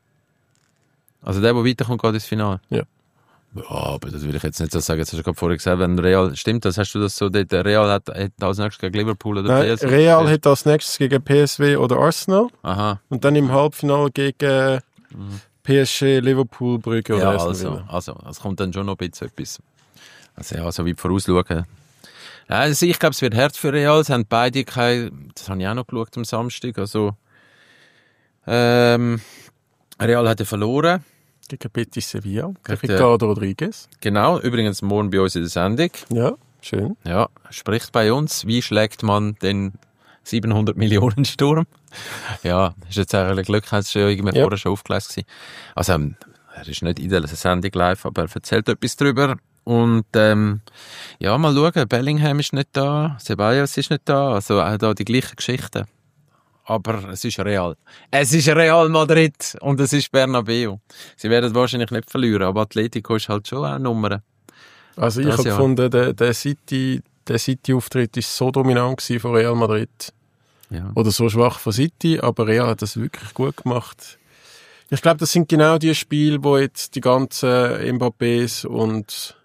Also der weiterkommt, geht ins Finale? Ja. Ja, aber das will ich jetzt nicht so sagen. Jetzt hast du gerade vorher gesagt, wenn Real, stimmt das? Hast du das so, der Real hat als nächstes gegen Liverpool oder PSV? Real hat als nächstes gegen PSV oder Arsenal. Aha. Und dann im Halbfinale gegen PSG, Liverpool, Brügge oder Aston Villa. Also, es kommt dann schon noch ein bisschen etwas. Also ja, so weit vorausschauen. Also ich glaube, es wird hart für Real. Es haben beide das habe ich auch noch geschaut am Samstag. Also, Real hat ja verloren. Gegen Betis Sevilla, Ricardo Rodriguez. Genau, übrigens morgen bei uns in der Sendung. Ja, schön. Ja, spricht bei uns. Wie schlägt man den 700 Millionen Sturm? Ja, ist jetzt eigentlich Glück, hat es schon irgendwie vorher schon aufgelesen. Also, er ist nicht in der Sendung live, aber er erzählt etwas drüber. Und mal schauen, Bellingham ist nicht da, Ceballos ist nicht da, also auch da die gleichen Geschichten. Aber es ist Real. Es ist Real Madrid und es ist Bernabeu. Sie werden wahrscheinlich nicht verlieren, aber Atletico ist halt schon eine Nummer. Also ich habe gefunden, der City-Auftritt war so dominant von Real Madrid. Ja. Oder so schwach von City, aber Real hat das wirklich gut gemacht. Ich glaube, das sind genau die Spiele, wo jetzt die ganzen Mbappés und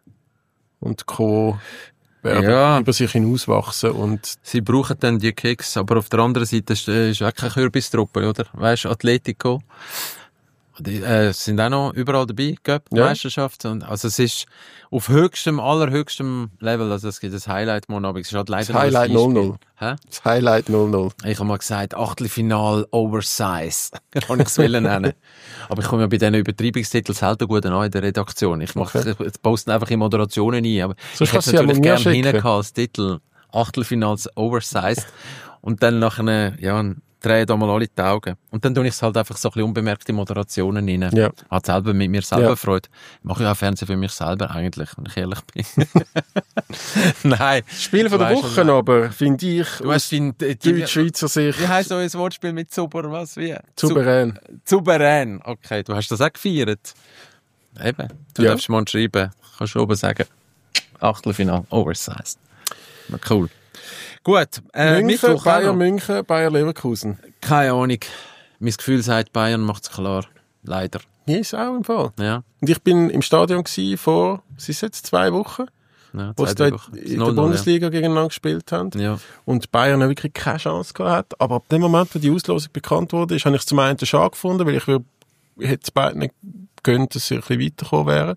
Co. werden über sich hinauswachsen. Und sie brauchen dann die Kicks, aber auf der anderen Seite ist auch keine Kürbistruppe, oder? Weißt du, Atletico, die sind auch noch überall dabei, Meisterschaft. Also es ist auf allerhöchstem Level, also es gibt das Highlight morgen Abend. Es ist halt leider das Highlight 0-0. Das Highlight 0-0. Ich habe mal gesagt, Achtelfinal Oversize. Kann ich es nennen. Aber ich komme ja bei diesen Übertreibungstiteln selten gut an in der Redaktion. Ich poste einfach in Moderationen ein. Aber so ich hätte es natürlich gerne hingehauen als Titel Achtelfinals Oversized. Und dann nachher, drehe da mal alle die Augen. Und dann tue ich es halt einfach so ein bisschen unbemerkt in Moderationen rein. Ja. Hat selber mit mir selber Freude. Ich mache ja auch Fernsehen für mich selber eigentlich, wenn ich ehrlich bin. Nein. Spiel von der Woche aber, finde ich, Du hast Deutsch-Schweizer Sicht. Wie heisst euer Wortspiel mit super, was, wie? Souverän. Souverän. Okay, du hast das auch gefeiert. Eben. Du darfst mal schreiben. Kannst du oben sagen. Achtelfinale, oversized. Na cool. Gut, München, Bayern München, Bayer Leverkusen. Keine Ahnung. Mein Gefühl sagt, Bayern macht es klar. Leider. Hier ist auch im Fall. Ja. Und ich bin im Stadion gewesen vor, es ist jetzt 2 Wochen, Ja, wo sie dort in der Bundesliga gegeneinander gespielt haben. Ja. Und Bayern wirklich keine Chance gehabt hat. Aber ab dem Moment, wo die Auslosung bekannt wurde, habe ich es zum einen schade gefunden, weil ich hätte es beiden nicht gegönnt, dass sie ein bisschen weitergekommen wären.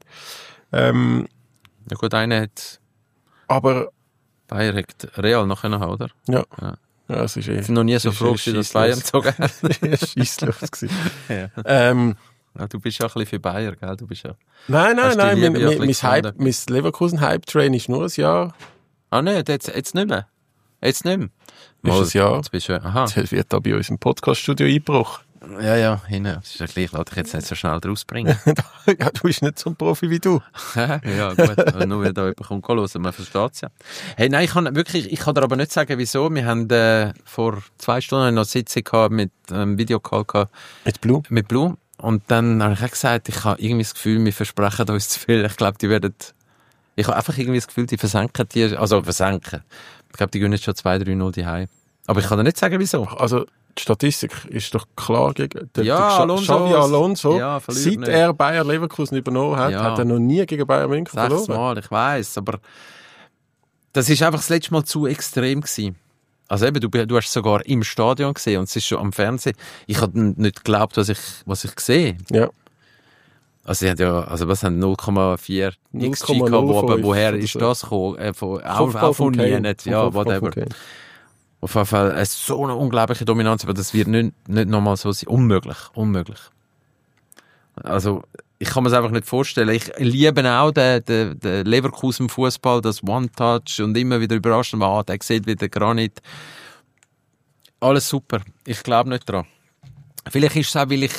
Ja gut, einer hat... Aber... Bayern hat Real noch haben, oder? Ja. Ja. Ja, es ist Ich bin noch nie so froh, dass Bayern gezogen hat. Scheissluft gewesen. Ja. Ja, du bist ja ein bisschen für Bayern, gell? Du bist ja... Nein. Mein gefunden? Leverkusen-Hype-Train ist nur ein Jahr. Ah nein, jetzt nicht mehr. Jetzt nicht mehr. Ist ein Jahr. Jetzt bist du... Aha. Jetzt wird da bei uns im Podcast-Studio eingebrochen. Ja, hinten. Das ist ja gleich. Lass dich jetzt nicht so schnell rausbringen. Ja, du bist nicht so ein Profi wie du. Ja, gut. Nur wenn da jemand kommt, man versteht es ja. Hey, nein, ich kann dir aber nicht sagen, wieso. Wir haben vor 2 Stunden noch eine Sitzung gehabt mit einem Videocall gehabt. Mit Blue. Und dann habe ich auch gesagt, ich habe irgendwie das Gefühl, wir versprechen uns zu viel. Ich glaube, ich habe einfach irgendwie das Gefühl, die versenken die, also versenken. Ich glaube, die gehen jetzt schon 2-3-0 daheim. Aber ich kann dir nicht sagen, wieso. Also, die Statistik ist doch klar gegen Xavi Alonso. Ja, seit nicht. Er Bayer Leverkusen übernommen hat, hat er noch nie gegen Bayern München 6 verloren. Mal, ich weiss, aber das ist einfach das letzte Mal zu extrem gewesen. Also eben, du hast es sogar im Stadion gesehen und es ist schon am Fernsehen. Ich habe nicht geglaubt, was ich sehe. Ja. Also sie haben was haben 0,4 XG gehabt, aber woher ist das gekommen? Auch von nie nicht, ja, whatever. Auf jeden Fall so eine unglaubliche Dominanz, aber das wird nicht nochmal so sein. Unmöglich. Also, ich kann mir es einfach nicht vorstellen. Ich liebe auch den Leverkusen-Fußball, das One-Touch und immer wieder überraschend, der sieht wieder Granit. Alles super. Ich glaube nicht dran. Vielleicht ist es auch, weil ich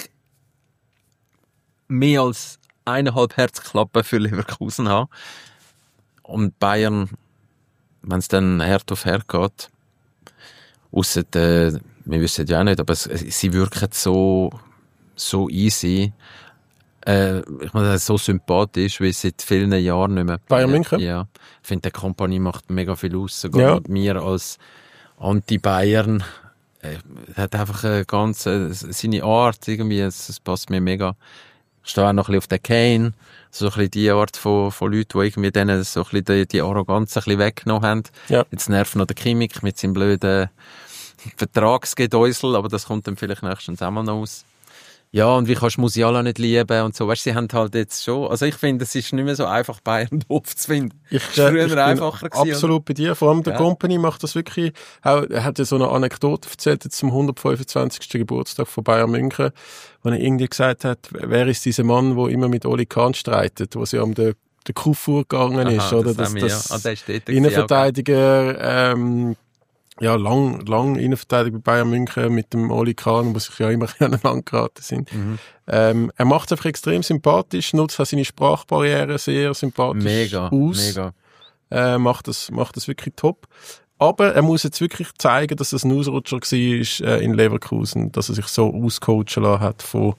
mehr als 1,5 Herzklappen für Leverkusen habe. Und Bayern, wenn es dann Herd auf Herd geht, ausser, wir wissen ja auch nicht, aber sie wirken so easy, ich meine, so sympathisch, wie seit vielen Jahren nicht mehr. Bayern München? Ja. Ich finde, der Kompanie macht mega viel aus, sogar mit mir als Anti-Bayern. Hat einfach seine Art irgendwie, es passt mir mega. Ich stehe auch noch ein bisschen auf den Kane, so ein bisschen die Art von Leuten, die irgendwie denen so ein bisschen die Arroganz ein bisschen weggenommen haben. Ja. Jetzt nervt noch der Kimmich mit seinem blöden Vertragsgedäusel, aber das kommt dann vielleicht nächstens auch mal noch aus. Ja, und wie kannst du Musiala nicht lieben und so. Weißt, sie haben halt jetzt schon, also ich finde, es ist nicht mehr so einfach, Bayern doof zu finden. Früher einfacher gewesen. Absolut oder? Bei dir. Vor allem der Company macht das wirklich, er hat ja so eine Anekdote erzählt, jetzt zum 125. Geburtstag von Bayern München, wo er irgendwie gesagt hat, wer ist dieser Mann, der immer mit Oli Kahn streitet, wo sie um den Kufur gegangen ist, oder? Das Innenverteidiger, lang Innenverteidiger bei Bayern München mit dem Oli Kahn, wo sich ja immer aneinander geraten sind. Mhm. Er macht es einfach extrem sympathisch, nutzt auch seine Sprachbarriere sehr sympathisch aus. Mega. Macht das wirklich top. Aber er muss jetzt wirklich zeigen, dass es ein Ausrutscher war in Leverkusen, dass er sich so auscoachen lassen hat von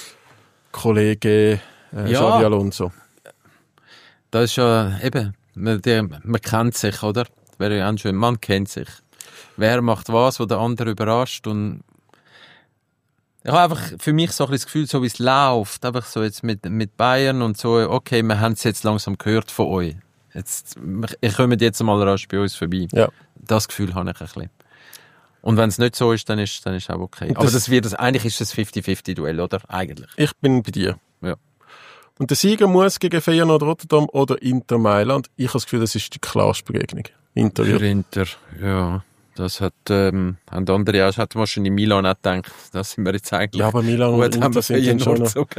Kollege Xavi Alonso. Das ist ja eben, man kennt sich, oder? Das wäre ja auch schön, man kennt sich. Wer macht was, wo der andere überrascht, und ich habe einfach für mich so ein bisschen das Gefühl, so wie es läuft, einfach so jetzt mit Bayern und so, okay, wir haben es jetzt langsam gehört von euch. Ihr kommt jetzt mal rasch bei uns vorbei. Ja. Das Gefühl habe ich ein bisschen. Und wenn es nicht so ist, dann ist auch okay. Aber eigentlich ist das 50-50-Duell, oder? Eigentlich. Ich bin bei dir. Ja. Und der Sieger muss gegen Feyenoord Rotterdam oder Inter Mailand. Ich habe das Gefühl, das ist die klarste Begegnung. Für Inter, ja. Das haben andere auch, hat wahrscheinlich Milan auch gedacht. Das sind wir jetzt eigentlich. Ja, aber Milan und Inter sind dann schon noch...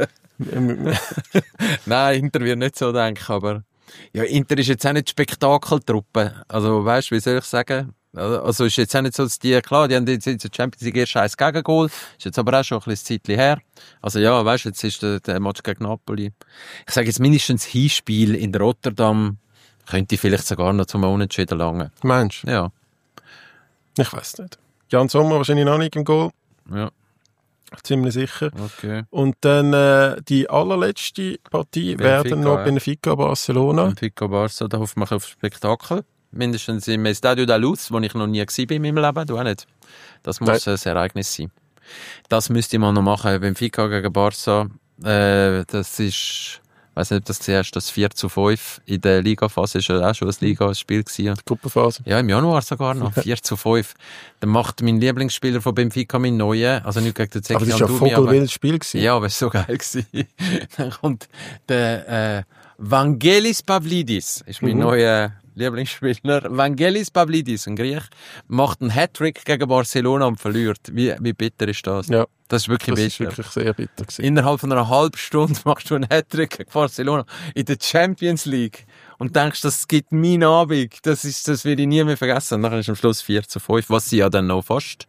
Nein, Inter wird nicht so denken, aber ja, Inter ist jetzt auch nicht Spektakeltruppe. Also, weißt du, wie soll ich sagen? Also ist jetzt auch nicht so, dass die haben jetzt in der Champions League erst 1 Gegengol, ist jetzt aber auch schon ein bisschen Zeitchen her. Also ja, weißt du, jetzt ist der Match gegen Napoli. Ich sage jetzt mindestens Hinspiel in Rotterdam könnte vielleicht sogar noch zum Unentschieden langen. Meinst du? Ja. Ich weiss nicht. Jan Sommer wahrscheinlich noch nicht im Goal. Ja. Ziemlich sicher. Okay. Und dann die allerletzte Partie werden noch Benfica Barcelona. Benfica Barca, da hoffen wir auf Spektakel. Mindestens im Estadio da Luz, wo ich noch nie war in meinem Leben. Du auch nicht. Das muss ein Ereignis sein. Das müsste man noch machen. Benfica gegen Barca. Das ist... Ich weiss nicht, ob du das siehst, das 4:5 in der Ligaphase ist ja auch schon ein Ligaspiel gewesen. Die Gruppenphase? Ja, im Januar sogar noch, 4:5. Dann macht mein Lieblingsspieler von Benfica meinen neuen, also nicht gegen den Zeki. Aber das war ja ein vogelwildes Spiel gewesen. Ja, aber es war so geil gewesen. Dann kommt der Vangelis Pavlidis, ist mein neuer Lieblingsspieler. Vangelis Pavlidis, ein Griech, macht einen Hattrick gegen Barcelona und verliert. Wie bitter ist das? Ja. Das ist wirklich bitter. Das ist wirklich sehr bitter gewesen. Innerhalb von einer halben Stunde machst du einen Hattrick gegen Barcelona in der Champions League und denkst, das gibt meinen Abend. Das werde ich nie mehr vergessen. Und dann ist am Schluss 4:5, was sie ja dann noch fast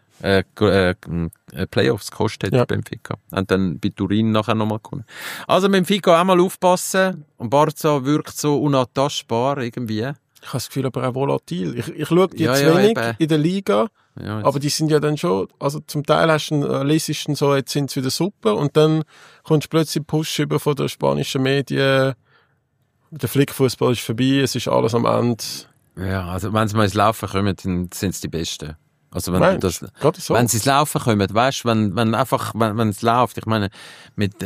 Playoffs gekostet hat, Benfica. Und dann bei Turin nachher nochmal kommen. Also Benfica auch mal aufpassen. Und Barca wirkt so unantastbar irgendwie. Ich habe das Gefühl, aber auch volatil. Ich schaue die jetzt wenig in der Liga, aber die sind ja dann schon, also zum Teil lesest du so, jetzt sind sie wieder super und dann kommst du plötzlich Push über von den spanischen Medien, der Flickfußball ist vorbei, es ist alles am Ende. Ja, also wenn sie mal ins Laufen kommen, dann sind es die Besten. Also wenn wenn sie ins Laufen kommen, weißt, wenn es läuft, ich meine, mit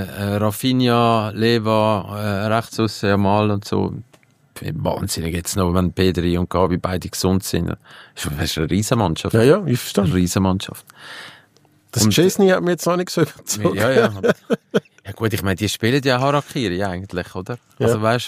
Rafinha, Leva, rechts aussen Jamal und so, wahnsinnig jetzt noch, wenn Pedri und Gavi beide gesund sind. Das ist eine Riesenmannschaft. Ja, ich verstehe. Eine Riesenmannschaft. Das Chesney hat mir jetzt noch nicht so überzogen. Ja. Ja gut, ich meine, die spielen ja Harakiri eigentlich, oder? Ja. Also weißt,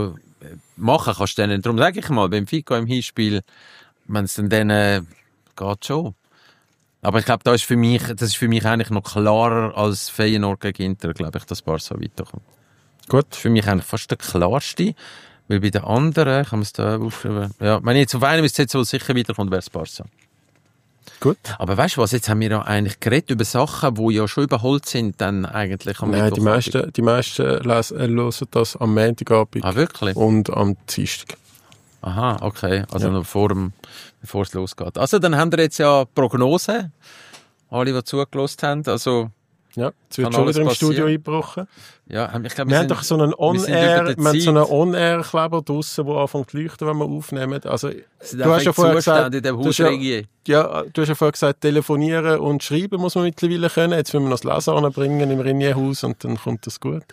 machen kannst du denen. Darum sage ich mal, beim Benfica im Hinspiel, wenn es dann denen geht schon. Aber ich glaube, das ist für mich eigentlich noch klarer als Feyenoord gegen Inter, glaube ich, dass Barca weiterkommt. Gut. Das ist für mich eigentlich fast der klarste, weil bei den anderen, kann man es da aufschreiben, ja, wenn ich jetzt auf einem ist jetzt so sicher weiterkommt, wäre es Barca. Gut. Aber weißt du was, jetzt haben wir ja eigentlich geredet über Sachen, die ja schon überholt sind, dann eigentlich am Mittwoch. Nein, die meisten hören das am Montagabend. Ah, wirklich? Und am Dienstag. Aha, okay. Also noch bevor es losgeht. Also dann haben wir jetzt ja Prognose. Alle, die zugelassen haben. Also, ja, es wird schon wieder im Studio eingebrochen. Ja, ich glaube, wir haben doch so einen On-Air-Kleber draussen, der anfängt zu leuchten, wenn wir aufnehmen. Also, du hast ja vorher gesagt, du hast ja vorher gesagt, telefonieren und schreiben muss man mittlerweile können. Jetzt müssen wir noch das Lesen anbringen im Renierhaus und dann kommt das gut.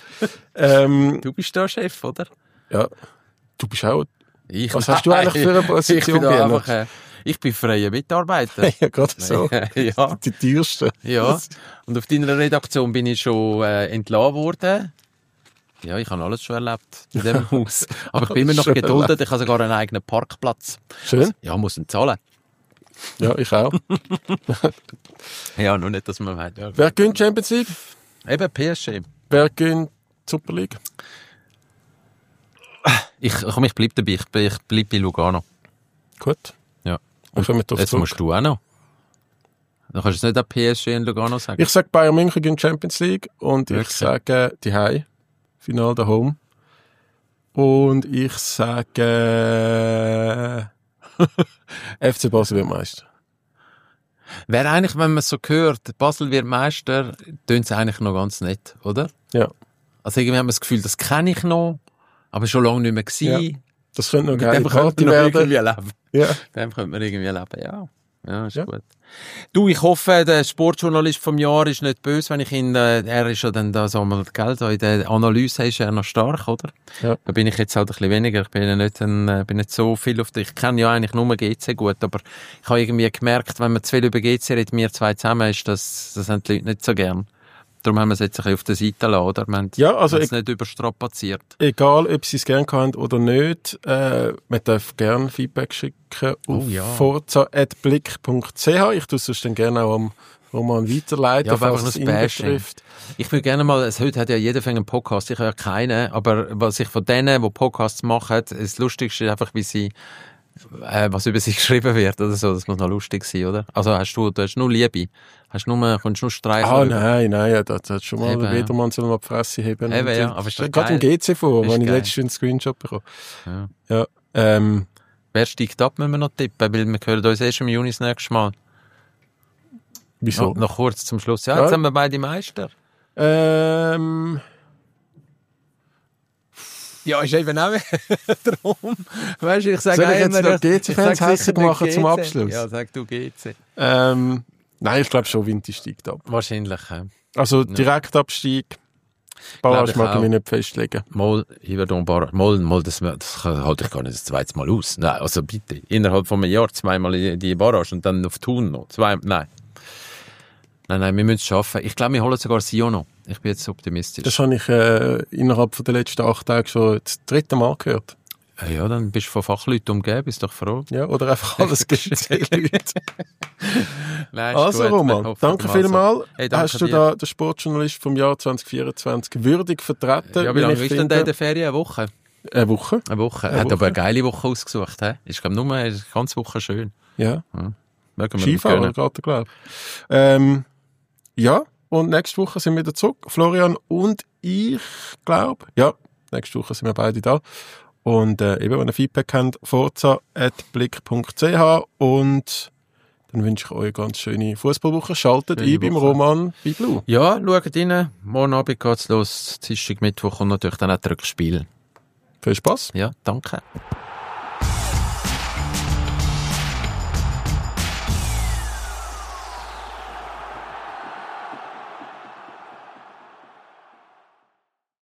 Du bist da Chef, oder? Ja. Du bist auch... Was hast du eigentlich für eine Position? Ich bin freier Mitarbeiter. Ja, gerade so. Ja. Die teuerste. Ja. Und auf deiner Redaktion bin ich schon entlassen worden. Ja, ich habe alles schon erlebt in diesem Haus. Aber ich bin immer noch geduldet. Ich habe sogar einen eigenen Parkplatz. Schön. Ja, muss ihn zahlen. Ja, ich auch. Ja, nur nicht, dass man weiß. Ja. Wer gewinnt Champions League? Eben PSG. Wer gewinnt Super League? Ich bleibe dabei. Ich bleibe bei Lugano. Gut. Ja. Und jetzt musst du auch noch. Dann kannst du jetzt nicht an PSG in Lugano sagen. Ich sage Bayern München gewinnt Champions League und ich sage die Hai Final der Home. Und ich sage FC Basel wird Meister. Wäre eigentlich, wenn man es so hört, Basel wird Meister, tönt es eigentlich noch ganz nett, oder? Ja. Also irgendwie haben wir das Gefühl, das kenne ich noch, aber schon lange nicht mehr gewesen. Ja. Das könnte noch geil werden. Ja. Dem könnte man irgendwie leben, ja. Ja, ist gut. Du, ich hoffe, der Sportjournalist vom Jahr ist nicht böse, wenn ich ihn, er ist ja dann da so mal Geld, in der Analyse ist er noch stark, oder? Ja. Da bin ich jetzt halt ein bisschen weniger, ich bin ja nicht so viel ich kenne ja eigentlich nur GC gut, aber ich habe irgendwie gemerkt, wenn man zu viel über GC redet, wir zwei zusammen, ist das haben die Leute nicht so gern. Darum haben wir es jetzt ein bisschen auf der Seite gelassen, oder? Wir haben es nicht überstrapaziert. Egal, ob sie es gerne haben oder nicht, man darf gerne Feedback schicken auf forza@blick.ch. Ich tue es sonst dann gerne auch am Roman weiterleiten, falls es ihn betrifft. Ich würde gerne mal, heute hat ja jeder einen Podcast, ich habe ja keinen, aber was ich von denen, die Podcasts machen, das Lustigste ist einfach, wie sie was über sie geschrieben wird oder so. Das muss noch lustig sein, oder? Also du hast nur Liebe. Kommst nur streicheln? Nein, das hat schon mal wieder man soll mal die Fresse haben. Eben, ja, aber ist doch gerade im GC vor, wenn ich letztens einen Screenshot bekommen. Ja. Wer steigt ab, müssen wir noch tippen, weil wir hören uns erst im Juni das nächste Mal. Wieso? Noch kurz zum Schluss. Ja, jetzt haben wir beide Meister. Ja, ist eben auch darum. Weißt du, ich sage immer, dass GC-Fans hässlich machen zum Abschluss. Ja, sag du GC. Nein, ich glaube schon, Vinti steigt ab. Wahrscheinlich. Also Direktabstieg. Barrage mag ich mich nicht festlegen. Mal, das halte ich gar nicht das zweite Mal aus. Nein, also bitte. Innerhalb von einem Jahr zweimal die Barrage und dann auf Thun noch. Nein, wir müssen es schaffen. Ich glaube, wir holen sogar Sion noch. Ich bin jetzt optimistisch. Das habe ich innerhalb der letzten 8 Tage schon das 3. Mal gehört. Ja, dann bist du von Fachleuten umgeben, bist doch froh. Ja, oder einfach alles GC-Leute. Nein, also gut, Roman, danke vielmals. Hey, hast du da den Sportjournalist vom Jahr 2024 würdig vertreten? Ja, wie lange ist denn der in der Ferien? Eine Woche? Eine Woche. Er hat aber eine geile Woche ausgesucht. He? Ich glaube, nur eine ganze Woche schön. Ja. Skifahrer geht glaube ich. Ja, und nächste Woche sind wir wieder zurück. Florian und ich glaube, ja, nächste Woche sind wir beide da. Und eben, wenn ihr Feedback habt, forza@blick.ch und dann wünsche ich euch eine ganz schöne Fußballwoche. Schaltet ein beim Roman bei Blue. Ja, schaut rein. Morgen Abend geht's los. Dienstag, Mittwoch und natürlich dann auch das Rückspiel. Viel Spaß. Ja, danke.